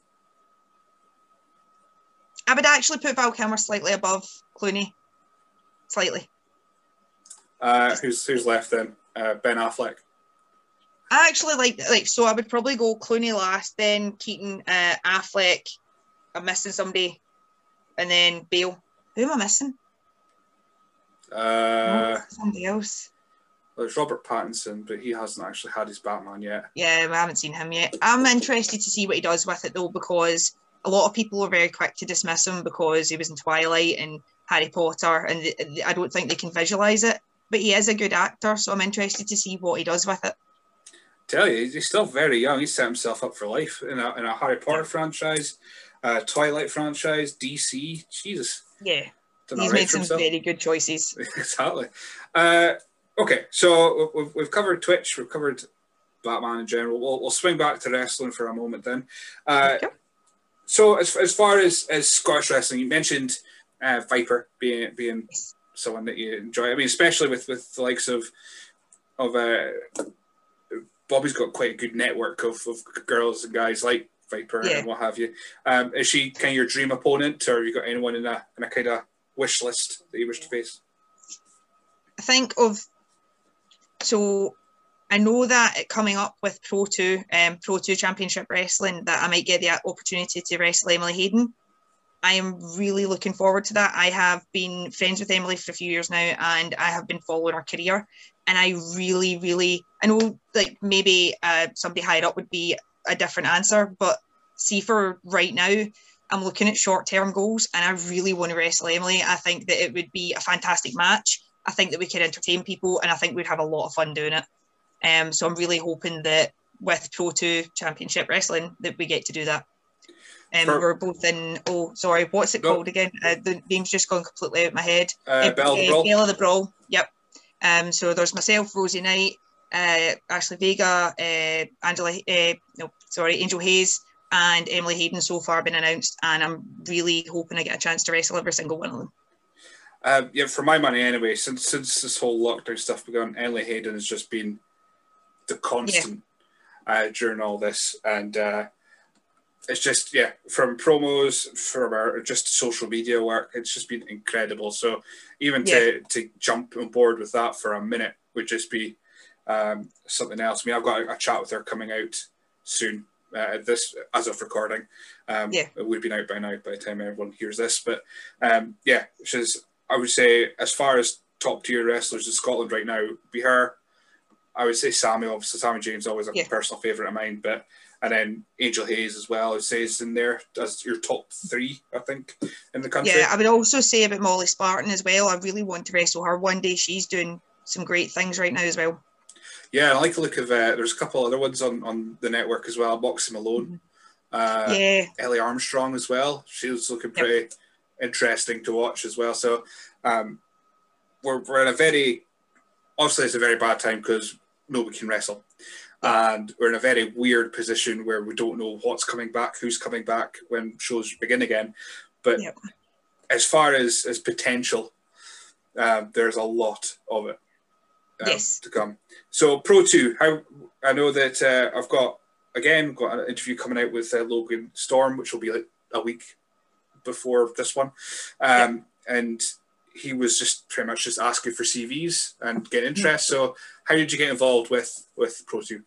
I would actually put Val Kilmer slightly above Clooney. Slightly. Uh, who's who's left then? Uh, Ben Affleck. I actually like like so I would probably go Clooney last, then Keaton, uh, Affleck. I'm missing somebody, and then Bale. Who am I missing? Uh, oh, somebody else. well, it's Robert Pattinson, but he hasn't actually had his Batman yet. Yeah, we haven't seen him yet. I'm interested to see what he does with it though, because a lot of people are very quick to dismiss him because he was in Twilight and Harry Potter, and th- th- I don't think they can visualize it. But he is a good actor, so I'm interested to see what he does with it. Tell you, he's still very young. He's set himself up for life in a in a Harry Potter franchise, uh, Twilight franchise, D C. Jesus. Yeah, Done he's all right made for some himself. very good choices. Exactly. Uh, okay, so we've, we've covered Twitch, we've covered Batman in general. We'll, we'll swing back to wrestling for a moment then. Uh, Okay. So as as far as, as Scottish wrestling, you mentioned uh, Viper being being someone that you enjoy. I mean, especially with, with the likes of of uh, Bobby's got quite a good network of, of girls and guys like Viper Yeah. and what have you. Um, is she kind of your dream opponent, or have you got anyone in a in a kind of wish list that you wish to face? I think of, so I know that it coming up with Pro two, um, Pro two Championship Wrestling, that I might get the opportunity to wrestle Emily Hayden. I am really looking forward to that. I have been friends with Emily for a few years now, and I have been following her career. And I really, really, I know like maybe uh, somebody higher up would be a different answer, but see, for right now, I'm looking at short-term goals, and I really want to wrestle Emily. I think that it would be a fantastic match. I think that we could entertain people, and I think we'd have a lot of fun doing it. Um, so I'm really hoping that with Pro two Championship Wrestling that we get to do that. Um, For- we're both in, oh, sorry, what's it No. called again? Uh, the name's just gone completely out of my head. Uh, Belle of the Brawl? Belle of the Brawl, yep. Um, so there's myself, Rosie Knight, uh, Ashley Vega, uh, Angela, uh, no, sorry, Angel Hayes, and Emily Hayden so far been announced, and I'm really hoping I get a chance to wrestle every single one of them. Uh, yeah, for my money anyway, since since this whole lockdown stuff began, Emily Hayden has just been the constant yeah. uh, during all this, and uh, it's just, yeah, from promos, from our just social media work, it's just been incredible. So even yeah. to to jump on board with that for a minute would just be um, something else. I mean, I've got a, a chat with her coming out soon. Uh, this as of recording, um, yeah. it would have been out by now by the time everyone hears this. But um, yeah, she's, I would say, as far as top tier wrestlers in Scotland right now, be her. I would say Sammy, obviously. Sammy James always a yeah. personal favourite of mine, but and then Angel Hayes as well. I would say is in there as your top three, I think, in the country. Yeah, I would also say about Molly Spartan as well. I really want to wrestle her one day. She's doing some great things right now as well. Yeah, I like the look of. Uh, there's a couple other ones on, on the network as well. Moxie Malone, mm-hmm. uh, yeah, Ellie Armstrong as well. She was looking pretty yep. interesting to watch as well. So um, we're we're in a very obviously it's a very bad time because nobody can wrestle, yeah. and we're in a very weird position where we don't know what's coming back, who's coming back when shows begin again. But yep. as far as as potential, uh, there's a lot of it. Um, yes. to come. So Pro two, how I know that uh, I've got again got an interview coming out with uh, Logan Storm, which will be like a week before this one, um, yeah. and he was just pretty much just asking for C Vs and getting interest. Mm-hmm. So how did you get involved with with Pro two?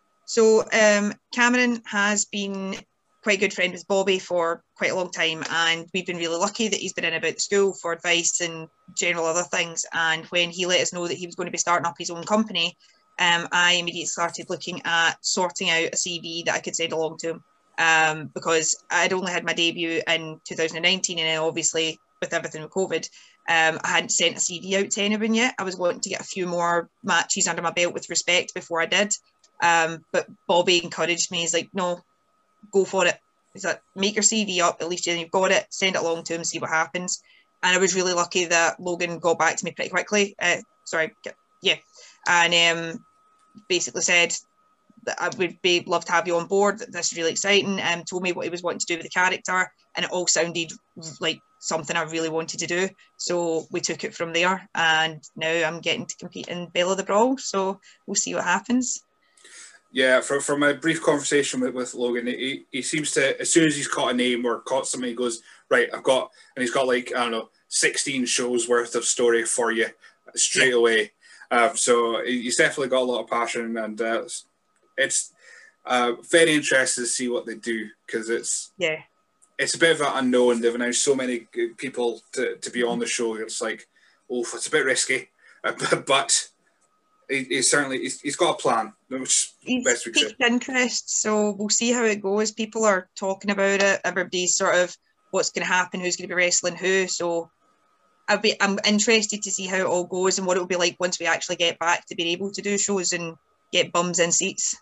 So um, Cameron has been quite a good friend with Bobby for quite a long time, and we've been really lucky that he's been in about the school for advice and general other things. And when he let us know that he was going to be starting up his own company, um, I immediately started looking at sorting out a C V that I could send along to him, um, because I'd only had my debut in two thousand nineteen, and then obviously with everything with COVID, um, I hadn't sent a C V out to anyone yet. I was wanting to get a few more matches under my belt with Respect before I did, um, but Bobby encouraged me. He's like, no, go for it. He's like, make your C V up, at least you've got it, send it along to him, see what happens. And I was really lucky that Logan got back to me pretty quickly. Uh, sorry, yeah. And um, basically said that I would be love to have you on board, that this is really exciting, and told me what he was wanting to do with the character, and it all sounded like something I really wanted to do. So we took it from there, and now I'm getting to compete in Belle of the Brawl, so we'll see what happens. Yeah, from, from a brief conversation with, with Logan, he, he seems to, as soon as he's caught a name or caught something, he goes, right, I've got, and he's got like, I don't know, sixteen shows worth of story for you straight yeah. away. Um, so he's definitely got a lot of passion, and uh, it's uh, very interesting to see what they do, because it's yeah, it's a bit of an unknown. They've announced so many people to, to be on the show. It's like, oh, it's a bit risky, uh, but he, he's certainly he's, he's got a plan, which he's best we piqued interest. So we'll see how it goes. People are talking about it. Everybody's sort of what's going to happen, who's going to be wrestling who. So I'll be I'm interested to see how it all goes and what it will be like once we actually get back to being able to do shows and get bums in seats.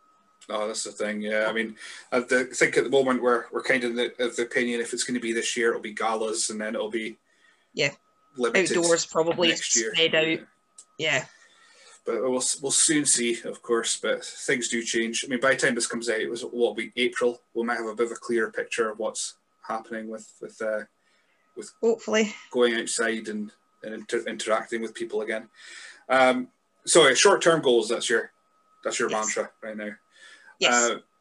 Oh, that's the thing. Yeah, I mean, I think at the moment we're we're kind of the, of the opinion if it's going to be this year, it'll be galas, and then it'll be yeah limited outdoors probably next year. Spread out. Yeah. But we'll we'll soon see, of course. But things do change. I mean, by the time this comes out, it was what will be April. We might have a bit of a clearer picture of what's happening with with uh, with hopefully going outside and and inter- interacting with people again. Um, so short term goals. That's your that's your yes. mantra right now. Yes. Uh,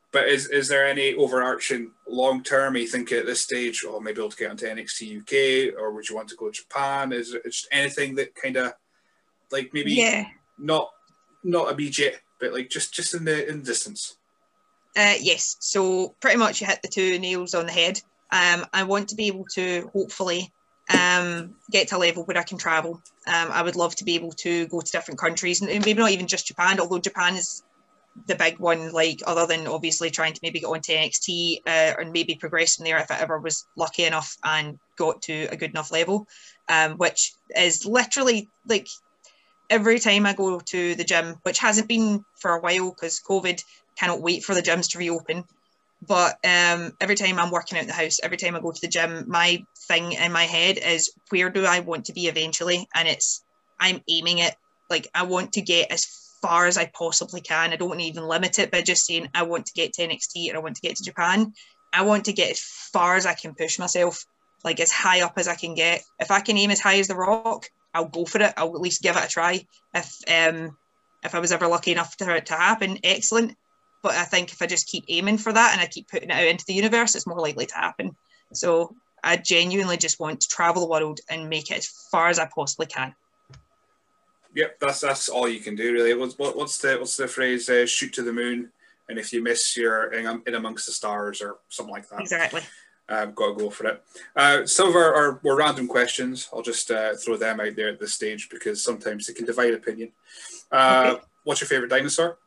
But is is there any overarching long term? You think at this stage, oh, maybe able to get onto N X T U K, or would you want to go to Japan? Is it just anything that kind of like maybe Yeah. not not immediate, but like just just in the in the distance? Uh, yes. So pretty much you hit the two nails on the head. Um, I want to be able to hopefully um, get to a level where I can travel. Um, I would love to be able to go to different countries, and maybe not even just Japan, although Japan is the big one, like other than obviously trying to maybe get onto N X T uh, and maybe progress from there if I ever was lucky enough and got to a good enough level, um, which is literally like every time I go to the gym, which hasn't been for a while because COVID cannot wait for the gyms to reopen. But um, every time I'm working out in the house, every time I go to the gym, my thing in my head is where do I want to be eventually? And it's, I'm aiming it, like I want to get as far as I possibly can. I don't want to even limit it by just saying I want to get to N X T or I want to get to Japan. I want to get as far as I can push myself, like as high up as I can get. If I can aim as high as The Rock, I'll go for it. I'll at least give it a try. If um, if I was ever lucky enough for it to happen, excellent. But I think if I just keep aiming for that and I keep putting it out into the universe, it's more likely to happen. So I genuinely just want to travel the world and make it as far as I possibly can. Yep, that's that's all you can do, really. What's what, what's the what's the phrase? Uh, shoot to the moon, and if you miss, you're in, in amongst the stars, or something like that. Exactly. I've got to go for it. Uh, some of our, our more random questions, I'll just uh, throw them out there at this stage because sometimes they can divide opinion. Uh, Okay. What's your favorite dinosaur?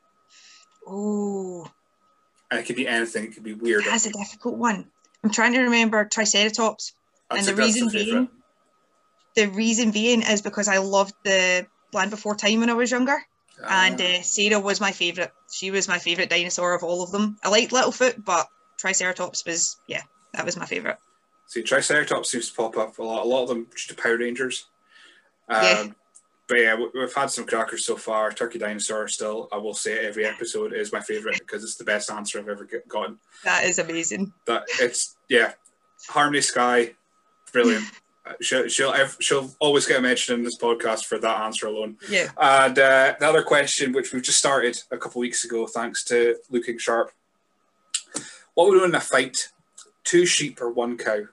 Oh, And it could be anything. It could be weird. that's a difficult one. I'm trying to remember Triceratops, That's and a, the that's reason a favorite. being, the reason being is because I loved the Land Before Time when I was younger. Ah. And uh, Sarah was my favourite. She was my favourite dinosaur of all of them. I liked Littlefoot, but Triceratops was, yeah, that was my favourite. See, Triceratops seems to pop up a lot. A lot of them just Power Rangers. Um, Yeah. But yeah, we- we've had some crackers so far. Turkey Dinosaur still, I will say every episode is my favourite because it's the best answer I've ever get, gotten. That is amazing. That it's, yeah, Harmony Sky, brilliant. Uh, She'll, she'll, ev- she'll always get a mention in this podcast for that answer alone. Yeah. And uh, the other question, which we've just started a couple of weeks ago, thanks to Looking Sharp. What would we do in a fight? Two sheep or one cow?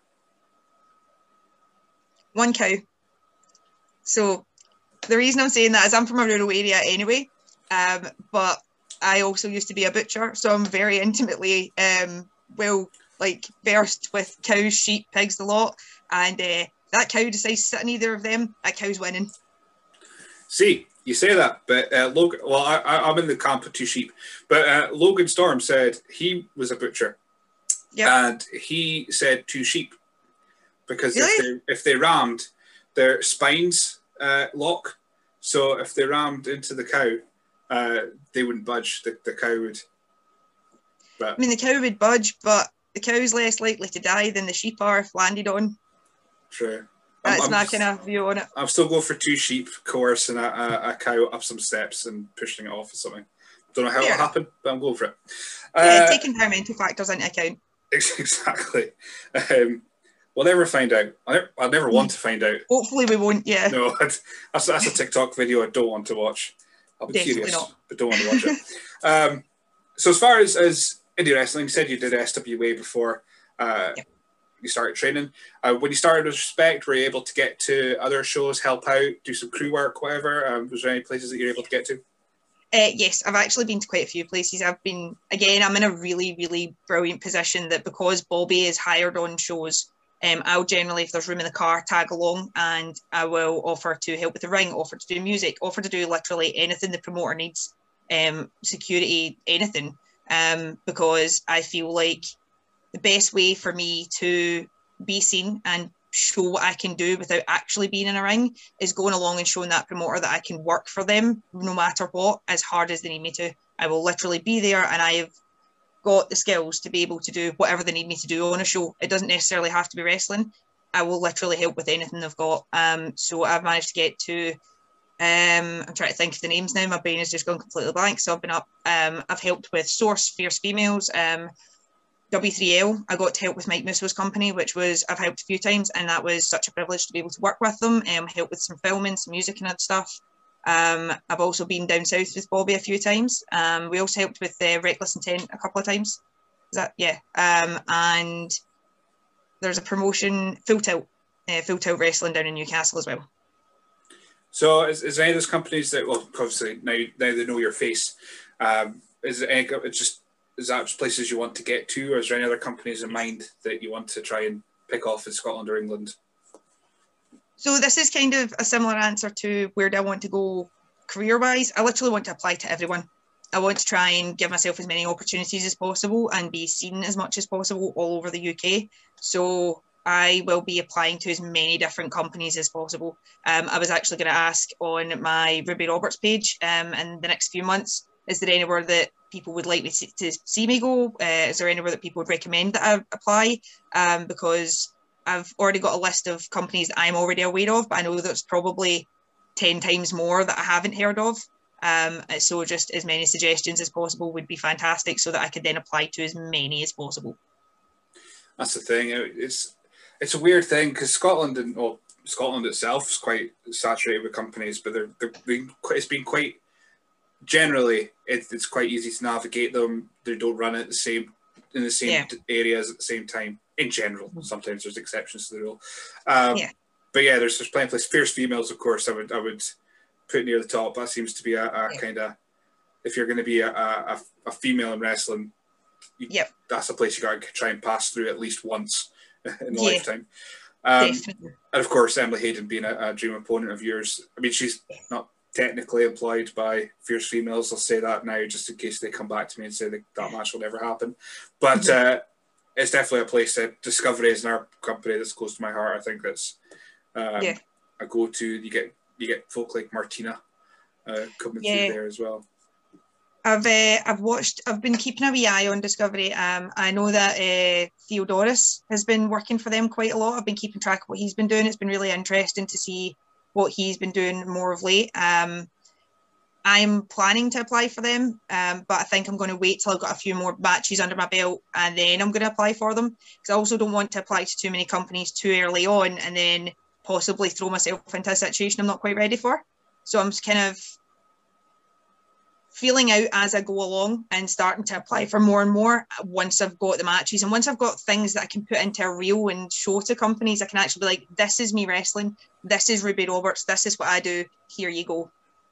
One cow. So the reason I'm saying that is I'm from a rural area anyway, um, but I also used to be a butcher, so I'm very intimately um, well, like versed with cows, sheep, pigs, the lot, and uh, that cow decides to sit in either of them, that cow's winning. See, you say that, but uh, Logan, well, I, I, I'm in the camp of two sheep, but uh, Logan Storm said he was a butcher. Yep. And he said two sheep because Really? if they if they rammed, their spines uh, lock. So if they rammed into the cow, uh, they wouldn't budge. The, the cow would. But I mean, the cow would budge, but the cow's less likely to die than the sheep are if landed on. true. That's I'm, my I'm, kind of view on it. I'm still going for two sheep coercing a, a, a cow up some steps and pushing it off or something. Don't know how Fair it'll happen, but I'm going for it. Yeah, Uh, take environmental factors into account. Exactly. Um, we'll never find out. I never, I never want to find out. Hopefully we won't, yeah. No, that's, that's a TikTok video I don't want to watch. I'll be Definitely curious, not. but don't want to watch it. Um, so as far as, as indie wrestling, you said you did S W A before uh, Yep. you started training. Uh, when you started with Respect, were you able to get to other shows, help out, do some crew work, whatever? Um, was there any places that you were able to get to? Uh, yes, I've actually been to quite a few places. I've been, again, I'm in a really, really brilliant position that because Bobby is hired on shows, um, I'll generally, if there's room in the car, tag along and I will offer to help with the ring, offer to do music, offer to do literally anything the promoter needs, um, security, anything, um, because I feel like the best way for me to be seen and show what I can do without actually being in a ring is going along and showing that promoter that I can work for them no matter what, as hard as they need me to. I will literally be there and I have got the skills to be able to do whatever they need me to do on a show. It doesn't necessarily have to be wrestling. I will literally help with anything they've got. Um, so I've managed to get to, um, I'm trying to think of the names now, my brain has just gone completely blank, so I've been up, um, I've helped with Source, Fierce Females, um, W three L, I got to help with Mike Musso's company, which was, I've helped a few times, and that was such a privilege to be able to work with them, um, help with some filming, some music and other stuff. Um, I've also been down south with Bobby a few times. Um, we also helped with uh, Reckless Intent a couple of times. Is that yeah? Um, and there's a promotion, Full Tilt, uh, Full Tilt Wrestling down in Newcastle as well. So is, is there any of those companies that, well, obviously now, now they know your face, um, is it any, it's just, is that just places you want to get to, or is there any other companies in mind that you want to try and pick off in Scotland or England? So this is kind of a similar answer to where do I want to go career-wise. I literally want to apply to everyone. I want to try and give myself as many opportunities as possible and be seen as much as possible all over the U K. So I will be applying to as many different companies as possible. Um, I was actually going to ask on my Ruby Roberts page um, in the next few months, is there anywhere that people would like me to, to see me go? Uh, is there anywhere that people would recommend that I apply? Um, because I've already got a list of companies that I'm already aware of, but I know there's probably ten times more that I haven't heard of. Um, so just as many suggestions as possible would be fantastic so that I could then apply to as many as possible. That's the thing. It's it's a weird thing because Scotland and well, Scotland itself is quite saturated with companies, but they're, they're being, it's been quite generally it, it's quite easy to navigate them. They don't run at the same in the same yeah. areas at the same time. In general, sometimes there's exceptions to the rule. Um, yeah. But yeah, there's there's plenty of places. Fierce Females, of course, I would I would put near the top. That seems to be a, a yeah. kind of, if you're going to be a, a, a female in wrestling, you, yep. that's a place you got to try and pass through at least once in a yeah. lifetime. Um, and of course, Emily Hayden being a, a dream opponent of yours. I mean, she's not technically employed by Fierce Females. I'll say that now just in case they come back to me and say that that match will never happen. But mm-hmm. uh, it's definitely a place that Discovery is in our company that's close to my heart. I think that's um, yeah. a go-to. You get you get folk like Martina uh, coming yeah. through there as well. I've uh, I've watched. I've been keeping a wee eye on Discovery. Um, I know that uh, Theodoros has been working for them quite a lot. I've been keeping track of what he's been doing. It's been really interesting to see what he's been doing more of late. Um, I'm planning to apply for them, um, but I think I'm going to wait till I've got a few more matches under my belt and then I'm going to apply for them, because I also don't want to apply to too many companies too early on and then possibly throw myself into a situation I'm not quite ready for. So I'm just kind of feeling out as I go along and starting to apply for more and more once I've got the matches. And once I've got things that I can put into a reel and show to companies, I can actually be like, this is me wrestling, this is Ruby Roberts, this is what I do, here you go.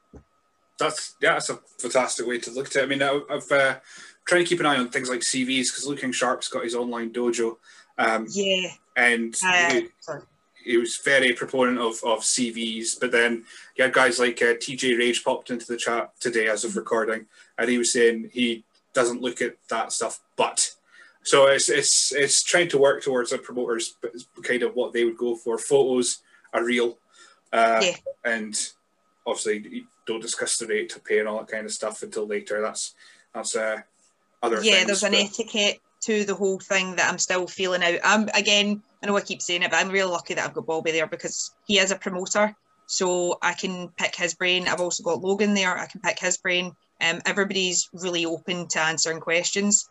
That's, yeah, that's a fantastic way to look at it. I mean, I, I've uh, trying to keep an eye on things like C Vs, because Luke King Sharp's got his online dojo. Um, yeah. And uh, he, he was very proponent of, of C Vs, but then you had guys like uh, T J Rage popped into the chat today as of recording, and he was saying he doesn't look at that stuff, but so it's it's it's trying to work towards the promoters, but it's kind of what they would go for. Photos are real, uh, yeah. and obviously you don't discuss the rate to pay and all that kind of stuff until later. That's that's uh, other yeah. things, There's an but... etiquette to the whole thing that I'm still feeling out. I'm again. I know I keep saying it, but I'm really lucky that I've got Bobby there because he is a promoter, so I can pick his brain. I've also got Logan there. I can pick his brain. Um, everybody's really open to answering questions.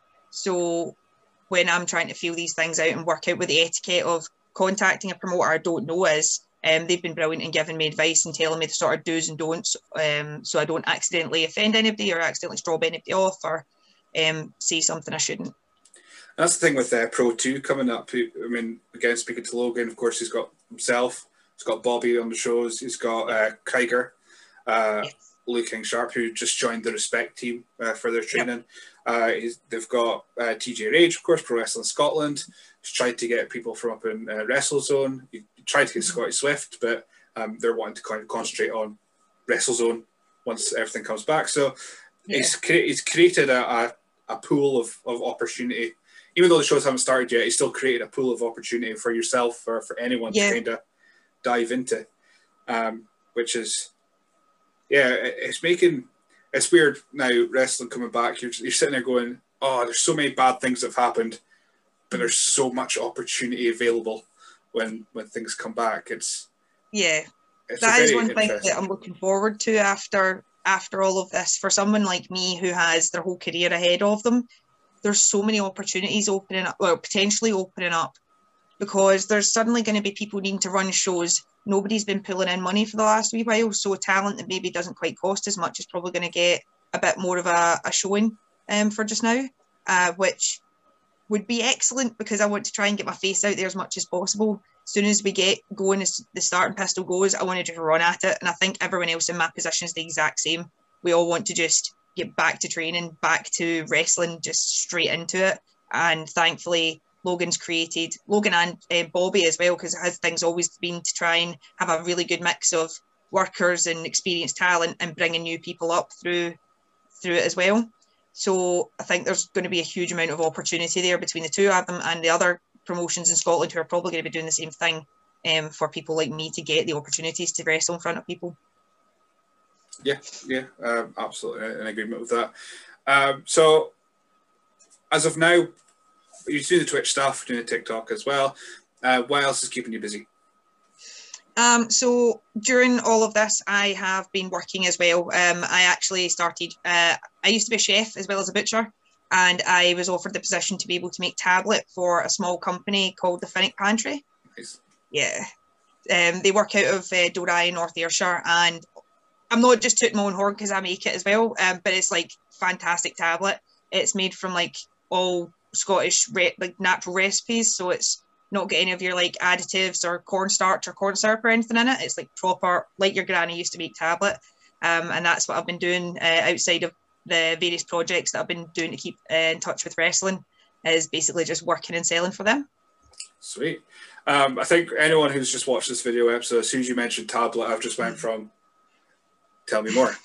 So when I'm trying to feel these things out and work out what the etiquette of contacting a promoter I don't know is, um, they've been brilliant in giving me advice and telling me the sort of do's and don'ts, um, so I don't accidentally offend anybody or accidentally strobe anybody off or um, say something I shouldn't. That's the thing with uh, Pro two coming up. I mean, again, speaking to Logan, of course, he's got himself, he's got Bobby on the shows, he's got uh, Krieger, uh, yes. Luke King Sharp, who just joined the Respect team uh, for their training. Yep. Uh, he's, they've got uh, T J Rage, of course, Pro Wrestling Scotland. He's tried to get people from up in uh, WrestleZone. He tried to get Scotty Swift, but um, they're wanting to kind of concentrate on WrestleZone once everything comes back. So yeah. he's, cre- he's created a, a, a pool of, of opportunity. Even though the shows haven't started yet, he's still created a pool of opportunity for yourself or for anyone yeah. to kind of dive into, um, which is, yeah, it's making, it's weird now, wrestling coming back. You're, you're sitting there going, oh, there's so many bad things that have happened, but there's so much opportunity available when when things come back. It's Yeah, it's that is one thing that I'm looking forward to after after all of this. For someone like me who has their whole career ahead of them, there's so many opportunities opening up, well, potentially opening up because there's suddenly going to be people needing to run shows. Nobody's been pulling in money for the last wee while, so talent that maybe doesn't quite cost as much is probably going to get a bit more of a, a showing um, for just now, uh, which would be excellent because I want to try and get my face out there as much as possible. As soon as we get going, as the starting pistol goes, I want to just run at it. And I think everyone else in my position is the exact same. We all want to just get back to training, back to wrestling, just straight into it. And thankfully, Logan's created, Logan and uh, Bobby as well, because his thing's always been to try and have a really good mix of workers and experienced talent and bringing new people up through through it as well. So I think there's going to be a huge amount of opportunity there between the two of them and the other promotions in Scotland who are probably going to be doing the same thing um, for people like me to get the opportunities to wrestle in front of people. Yeah, yeah, um, absolutely in agreement with that. Um, so as of now, you're doing the Twitch stuff, doing the TikTok as well. Uh, what else is keeping you busy? Um, so during all of this, I have been working as well. Um, I actually started, uh, I used to be a chef as well as a butcher, and I was offered the position to be able to make tablet for a small company called the Finnick Pantry. Nice. Yeah. Um, they work out of uh, Dorai in North Ayrshire, and I'm not just tooting my own horn because I make it as well, um, but it's like fantastic tablet. It's made from like all Scottish re- like natural recipes, so it's not get any of your like additives or cornstarch or corn syrup or anything in it. It's like proper, like your granny used to make tablet. Um, and that's what I've been doing uh, outside of the various projects that I've been doing to keep uh, in touch with wrestling, is basically just working and selling for them. Sweet. Um, I think anyone who's just watched this video episode, as soon as you mentioned tablet, I've just went from, tell me more.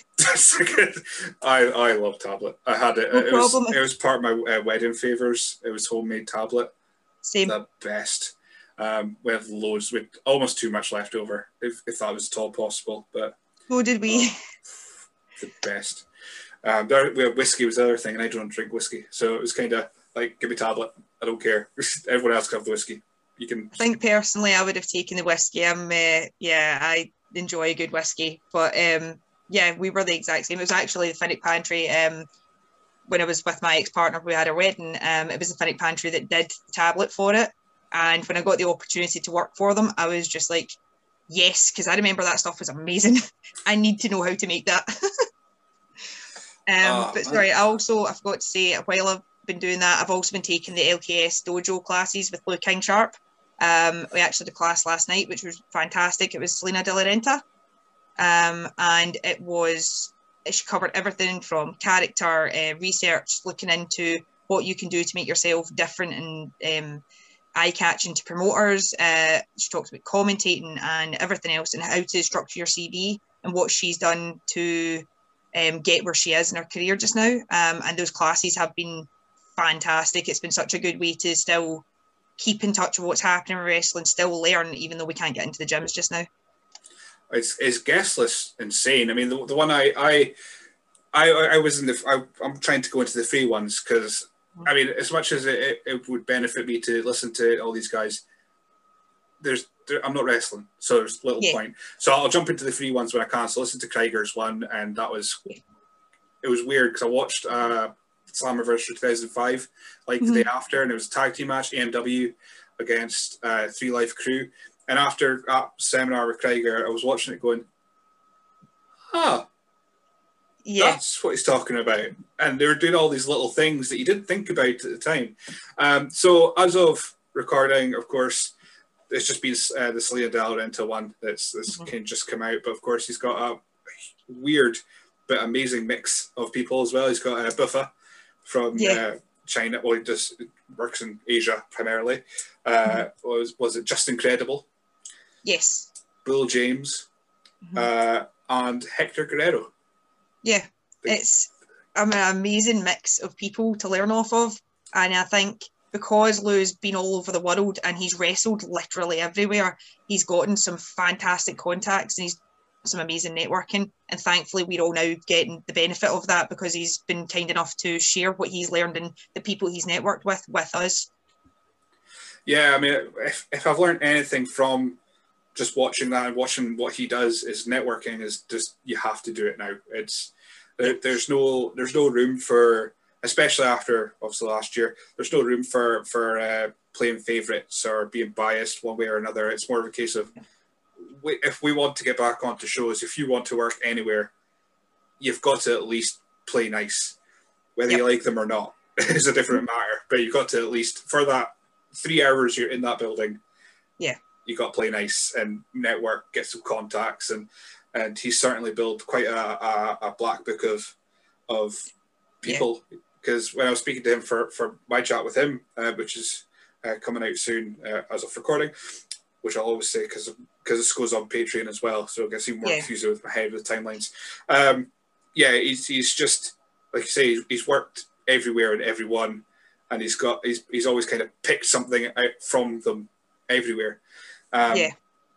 I, I love tablet. I had it. No it, was, problem. it was part of my uh, wedding favours. It was homemade tablet. Same. The best. Um, we have loads, with almost too much left over, if, if that was at all possible. But So did we. oh, the best. Um, there, we have whiskey was the other thing, and I don't drink whiskey, so it was kind of like, give me tablet. I don't care. Everyone else can have the whiskey. You can. I think personally, I would have taken the whiskey. I'm, uh, yeah, I enjoy a good whiskey, but um, yeah, we were the exact same. It was actually the Finnick Pantry. Um, when I was with my ex-partner, we had a wedding. Um, it was the Finnick Pantry that did the tablet for it. And when I got the opportunity to work for them, I was just like, yes, because I remember that stuff was amazing. I need to know how to make that. um, oh, but sorry, I also, I forgot to say, while I've been doing that, I've also been taking the L K S dojo classes with Blue King Sharp. Um, we actually did a class last night, which was fantastic. It was Selena De La Renta. Um, and it was, she covered everything from character, uh, research, looking into what you can do to make yourself different and um, eye-catching to promoters. Uh, she talks about commentating and everything else and how to structure your C V and what she's done to um, get where she is in her career just now. Um, and those classes have been fantastic. It's been such a good way to still keep in touch with what's happening in wrestling, still learn, even though we can't get into the gyms just now. It's, it's guest list insane. I mean, the, the one I, I, I, I was in the, I, I'm trying to go into the free ones because, I mean, as much as it, it would benefit me to listen to all these guys, there's, there, I'm not wrestling, so there's little yeah. point. So I'll jump into the free ones when I can. So listen to Krieger's one, and that was, it was weird because I watched uh, Slammiversary two thousand five, like mm-hmm. the day after, and it was a tag team match, A M W against uh, Three Life Crew. And after that seminar with Krieger, I was watching it going, huh, yeah. That's what he's talking about. And they were doing all these little things that you didn't think about at the time. Um, so as of recording, of course, it's just been uh, the Selena De La Renta one that's, that's mm-hmm. can just come out. But of course, he's got a weird but amazing mix of people as well. He's got uh, Buffa from yeah. uh, China. Well, he just works in Asia primarily. Uh, mm-hmm. was, was it Just Incredible? Yes. Bull James mm-hmm. uh, and Hector Guerrero. Yeah, it's an amazing mix of people to learn off of. And I think because Lou's been all over the world and he's wrestled literally everywhere, he's gotten some fantastic contacts and he's done some amazing networking. And thankfully, we're all now getting the benefit of that because he's been kind enough to share what he's learned and the people he's networked with with us. Yeah, I mean, if, if I've learned anything from just watching that and watching what he does, is networking is just, you have to do it now. It's there, there's no there's no room for, especially after obviously last year, there's no room for for uh, playing favourites or being biased one way or another. It's more of a case of, if we want to get back onto shows, if you want to work anywhere, you've got to at least play nice. Whether yep. you like them or not is a different mm-hmm. matter. But you've got to at least, for that three hours you're in that building, yeah, you've got to play nice and network, get some contacts. And, and he's certainly built quite a, a, a black book of of people. Because yeah. when I was speaking to him for, for my chat with him, uh, which is uh, coming out soon uh, as of recording, which I'll always say because because this goes on Patreon as well, so it gets even more yeah. confusing with my head with the timelines. Um, yeah, he's he's just, like you say, he's worked everywhere and everyone, and he's got he's he's always kind of picked something out from them everywhere. Um, yeah.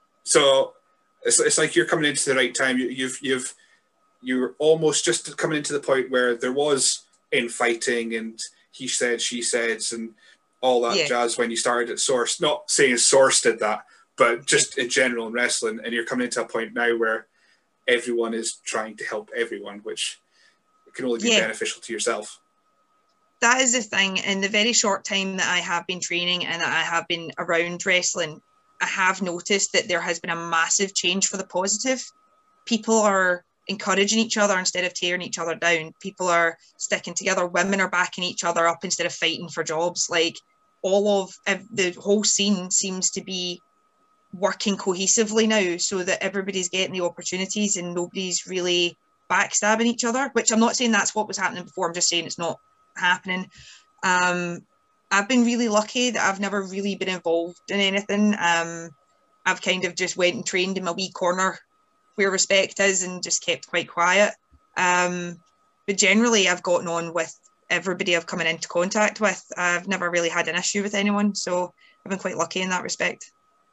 So it's it's like you're coming into the right time. You, you've you've you're almost just coming into the point where there was infighting and he said, she said, and all that yeah. jazz when you started at Source. Not saying Source did that, but just in general in wrestling. And you're coming into a point now where everyone is trying to help everyone, which can only be yeah. beneficial to yourself. That is the thing. In the very short time that I have been training and that I have been around wrestling, I have noticed that there has been a massive change for the positive. People are encouraging each other instead of tearing each other down. People are sticking together. Women are backing each other up instead of fighting for jobs. Like, all of uh, the whole scene seems to be working cohesively now, so that everybody's getting the opportunities and nobody's really backstabbing each other, which I'm not saying that's what was happening before. I'm just saying it's not happening. Um, I've been really lucky that I've never really been involved in anything. Um, I've kind of just went and trained in my wee corner where respect is and just kept quite quiet. Um, but generally I've gotten on with everybody I've come into contact with. I've never really had an issue with anyone, so I've been quite lucky in that respect.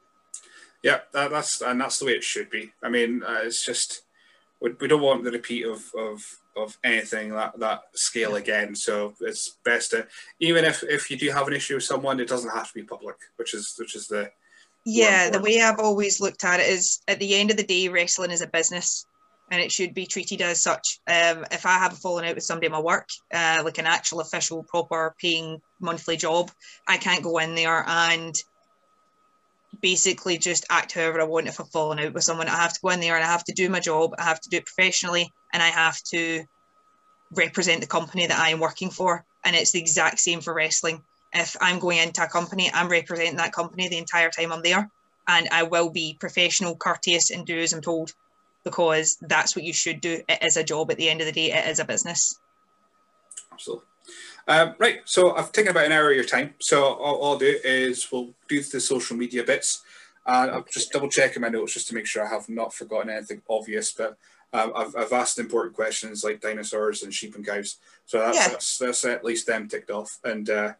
Yeah, that, that's and that's the way it should be. I mean, uh, it's just we, we don't want the repeat of of of anything that that scale again. So it's best to, even if if you do have an issue with someone, it doesn't have to be public, which is which is the yeah the way I've always looked at it is, at the end of the day, wrestling is a business and it should be treated as such. Um, if I have a falling out with somebody in my work, uh, like an actual official proper paying monthly job, I can't go in there and basically just act however I want. If I'm falling out with someone, I have to go in there and I have to do my job. I have to do it professionally, and I have to represent the company that I am working for. And it's the exact same for wrestling. If I'm going into a company, I'm representing that company the entire time I'm there, and I will be professional, courteous, and do as I'm told, because that's what you should do. It is a job at the end of the day. It is a business. Absolutely. Um, right, so I've taken about an hour of your time. So all, all I'll do is we'll do the social media bits. And I'm just double checking my notes just to make sure I have not forgotten anything obvious. But um, I've, I've asked important questions like dinosaurs and sheep and cows. So that's, yeah. that's, that's at least them ticked off. And uh,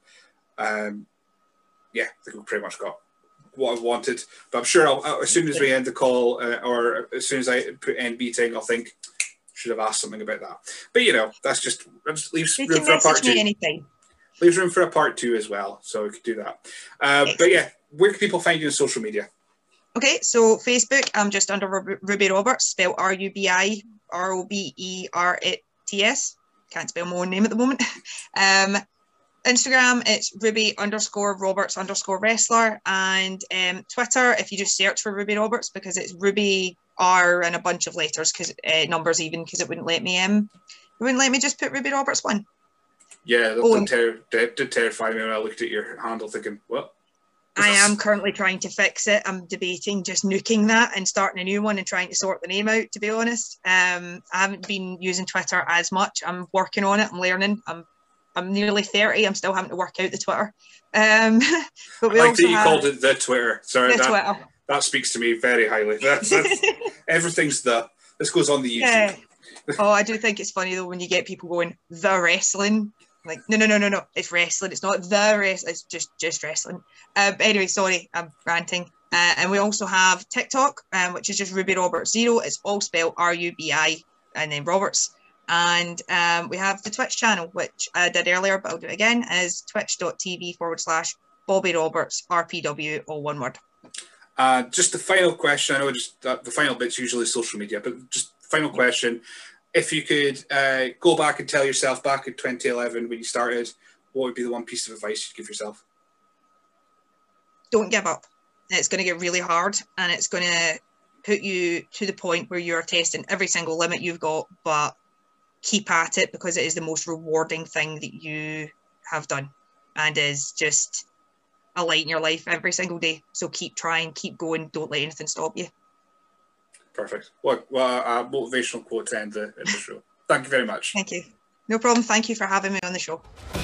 um, yeah, I think we've pretty much got what I wanted. But I'm sure I'll, as soon as we end the call uh, or as soon as I put end meeting, I'll think, should have asked something about that. But you know, that's just, that just leaves you room for a part two. Anything. Leaves room for a part two as well, so we could do that. Uh, but yeah, where can people find you on social media? Okay, so Facebook, I'm just under Ruby Roberts, spelled R U B I R O B E R T S. Can't spell my own name at the moment. um, Instagram, it's Ruby underscore Roberts underscore wrestler. And um, Twitter, if you just search for Ruby Roberts, because it's Ruby R and a bunch of letters, because uh, numbers even, because it wouldn't let me um, it wouldn't let me just put Ruby Roberts one. Yeah, that oh, did, ter- did, did terrify me when I looked at your handle, thinking, what? I am currently trying to fix it. I'm debating just nuking that and starting a new one and trying to sort the name out, to be honest. Um, I haven't been using Twitter as much. I'm working on it. I'm learning. I'm I'm nearly thirty. I'm still having to work out the Twitter. Um, but we I like also that you have called it the Twitter. Sorry, the that, Twitter. that speaks to me very highly. That's, that's, everything's the. This goes on the YouTube. Yeah. Oh, I do think it's funny though when you get people going the wrestling. Like, no, no, no, no, no. It's wrestling. It's not the wrestling. It's just just wrestling. Um, anyway, sorry, I'm ranting. Uh, and we also have TikTok, um, which is just Ruby Roberts Zero. It's all spelled R U B I and then Roberts. And um, we have the Twitch channel, which I did earlier, but I'll do it again, is twitch.tv forward slash Bobby Roberts R P W, all one word. Uh, just the final question. I know just uh, the final bit's usually social media, but just final question. If you could uh, go back and tell yourself back in twenty eleven when you started, what would be the one piece of advice you'd give yourself? don't give up. It's going to get really hard, and it's going to put you to the point where you're testing every single limit you've got, but keep at it, because it is the most rewarding thing that you have done, and is just a light in your life every single day. So keep trying, keep going, don't let anything stop you. Perfect. What well, a motivational quote to end the, end the show. Thank you very much. Thank you. No problem. Thank you for having me on the show.